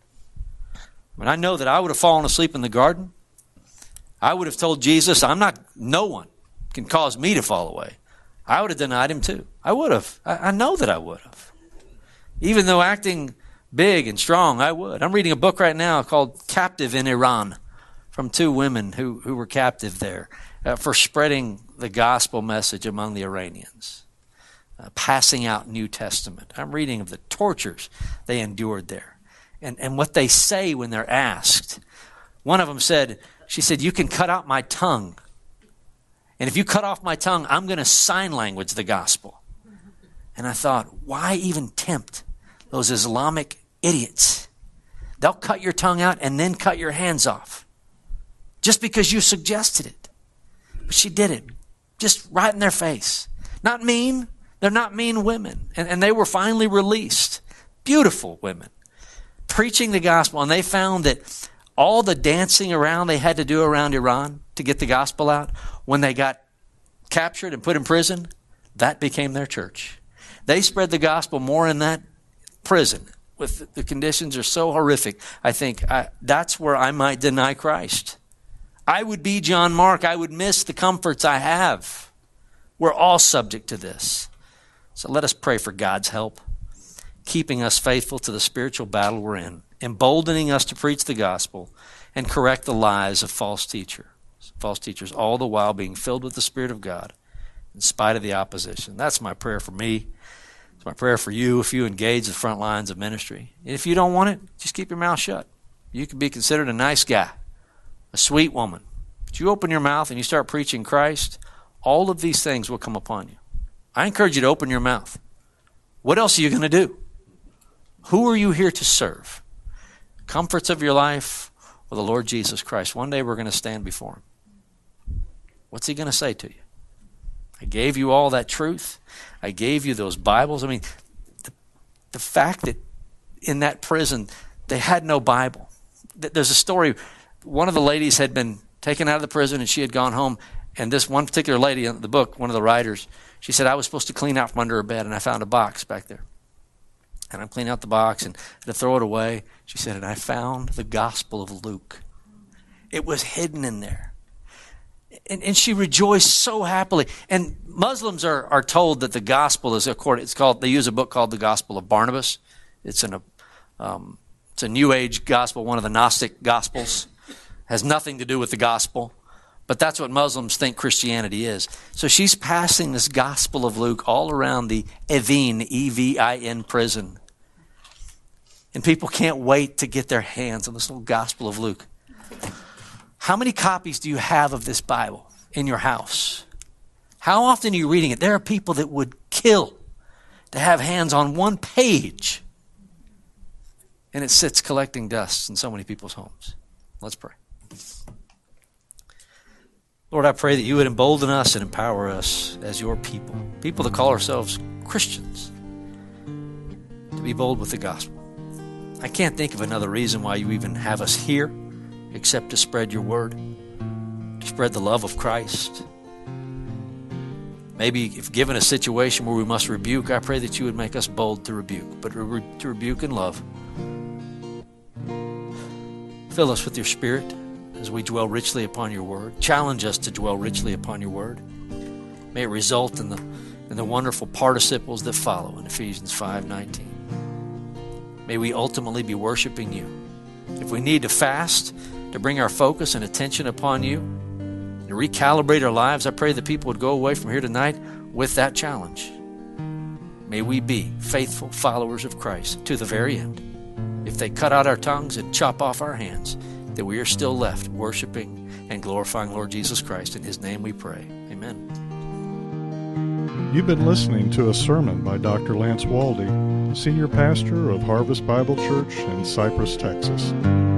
I know that I would have fallen asleep in the garden. I would have told Jesus, no one can cause me to fall away. I would have denied him too. I would have. I know that I would have. Even though acting big and strong, I would. I'm reading a book right now called Captive in Iran, from two women who were captive there for spreading the gospel message among the Iranians, passing out New Testament. I'm reading of the tortures they endured there and what they say when they're asked. One of them she said, you can cut out my tongue. And if you cut off my tongue, I'm going to sign language the gospel. And I thought, why even tempt those Islamic idiots? They'll cut your tongue out and then cut your hands off, just because you suggested it. But she did it, just right in their face. Not mean. They're not mean women. And they were finally released. Beautiful women. Preaching the gospel. And they found that all the dancing around they had to do around Iran to get the gospel out, when they got captured and put in prison, that became their church. They spread the gospel more in that prison. With the conditions are so horrific, I think that's where I might deny Christ. I would be John Mark. I would miss the comforts I have. We're all subject to this. So let us pray for God's help, keeping us faithful to the spiritual battle we're in, emboldening us to preach the gospel and correct the lies of false teachers, all the while being filled with the Spirit of God in spite of the opposition. That's my prayer for me. It's my prayer for you if you engage the front lines of ministry. And if you don't want it, just keep your mouth shut. You can be considered a nice guy. a sweet woman. But you open your mouth and you start preaching Christ, all of these things will come upon you. I encourage you to open your mouth. What else are you going to do? Who are you here to serve? Comforts of your life or the Lord Jesus Christ? One day we're going to stand before him. What's he going to say to you? I gave you all that truth. I gave you those Bibles. I mean, the fact that in that prison they had no Bible. There's a story. One of the ladies had been taken out of the prison and she had gone home. And this one particular lady in the book, one of the writers, she said, I was supposed to clean out from under her bed and I found a box back there. And I'm cleaning out the box and to throw it away. She said, and I found the Gospel of Luke. It was hidden in there. And she rejoiced so happily. And Muslims are told that the gospel is they use a book called the Gospel of Barnabas. It's a New Age gospel, one of the Gnostic gospels. Has nothing to do with the gospel. But that's what Muslims think Christianity is. So she's passing this Gospel of Luke all around the Evin, E-V-I-N prison. And people can't wait to get their hands on this little Gospel of Luke. How many copies do you have of this Bible in your house? How often are you reading it? There are people that would kill to have hands on one page. And it sits collecting dust in so many people's homes. Let's pray. Lord, I pray that you would embolden us and empower us as your people, people that call ourselves Christians, to be bold with the gospel. I can't think of another reason why you even have us here except to spread your word, to spread the love of Christ. Maybe if given a situation where we must rebuke, I pray that you would make us bold to rebuke, but to rebuke in love. Fill us with your Spirit as we dwell richly upon your word. Challenge us to dwell richly upon your word. May it result in the wonderful participles that follow in Ephesians 5:19. May we ultimately be worshiping you. If we need to fast to bring our focus and attention upon you, to recalibrate our lives, I pray that people would go away from here tonight with that challenge. May we be faithful followers of Christ to the very end. If they cut out our tongues and chop off our hands, that we are still left worshiping and glorifying Lord Jesus Christ. In his name we pray. Amen. You've been listening to a sermon by Dr. Lance Waldy, Senior Pastor of Harvest Bible Church in Cypress, Texas.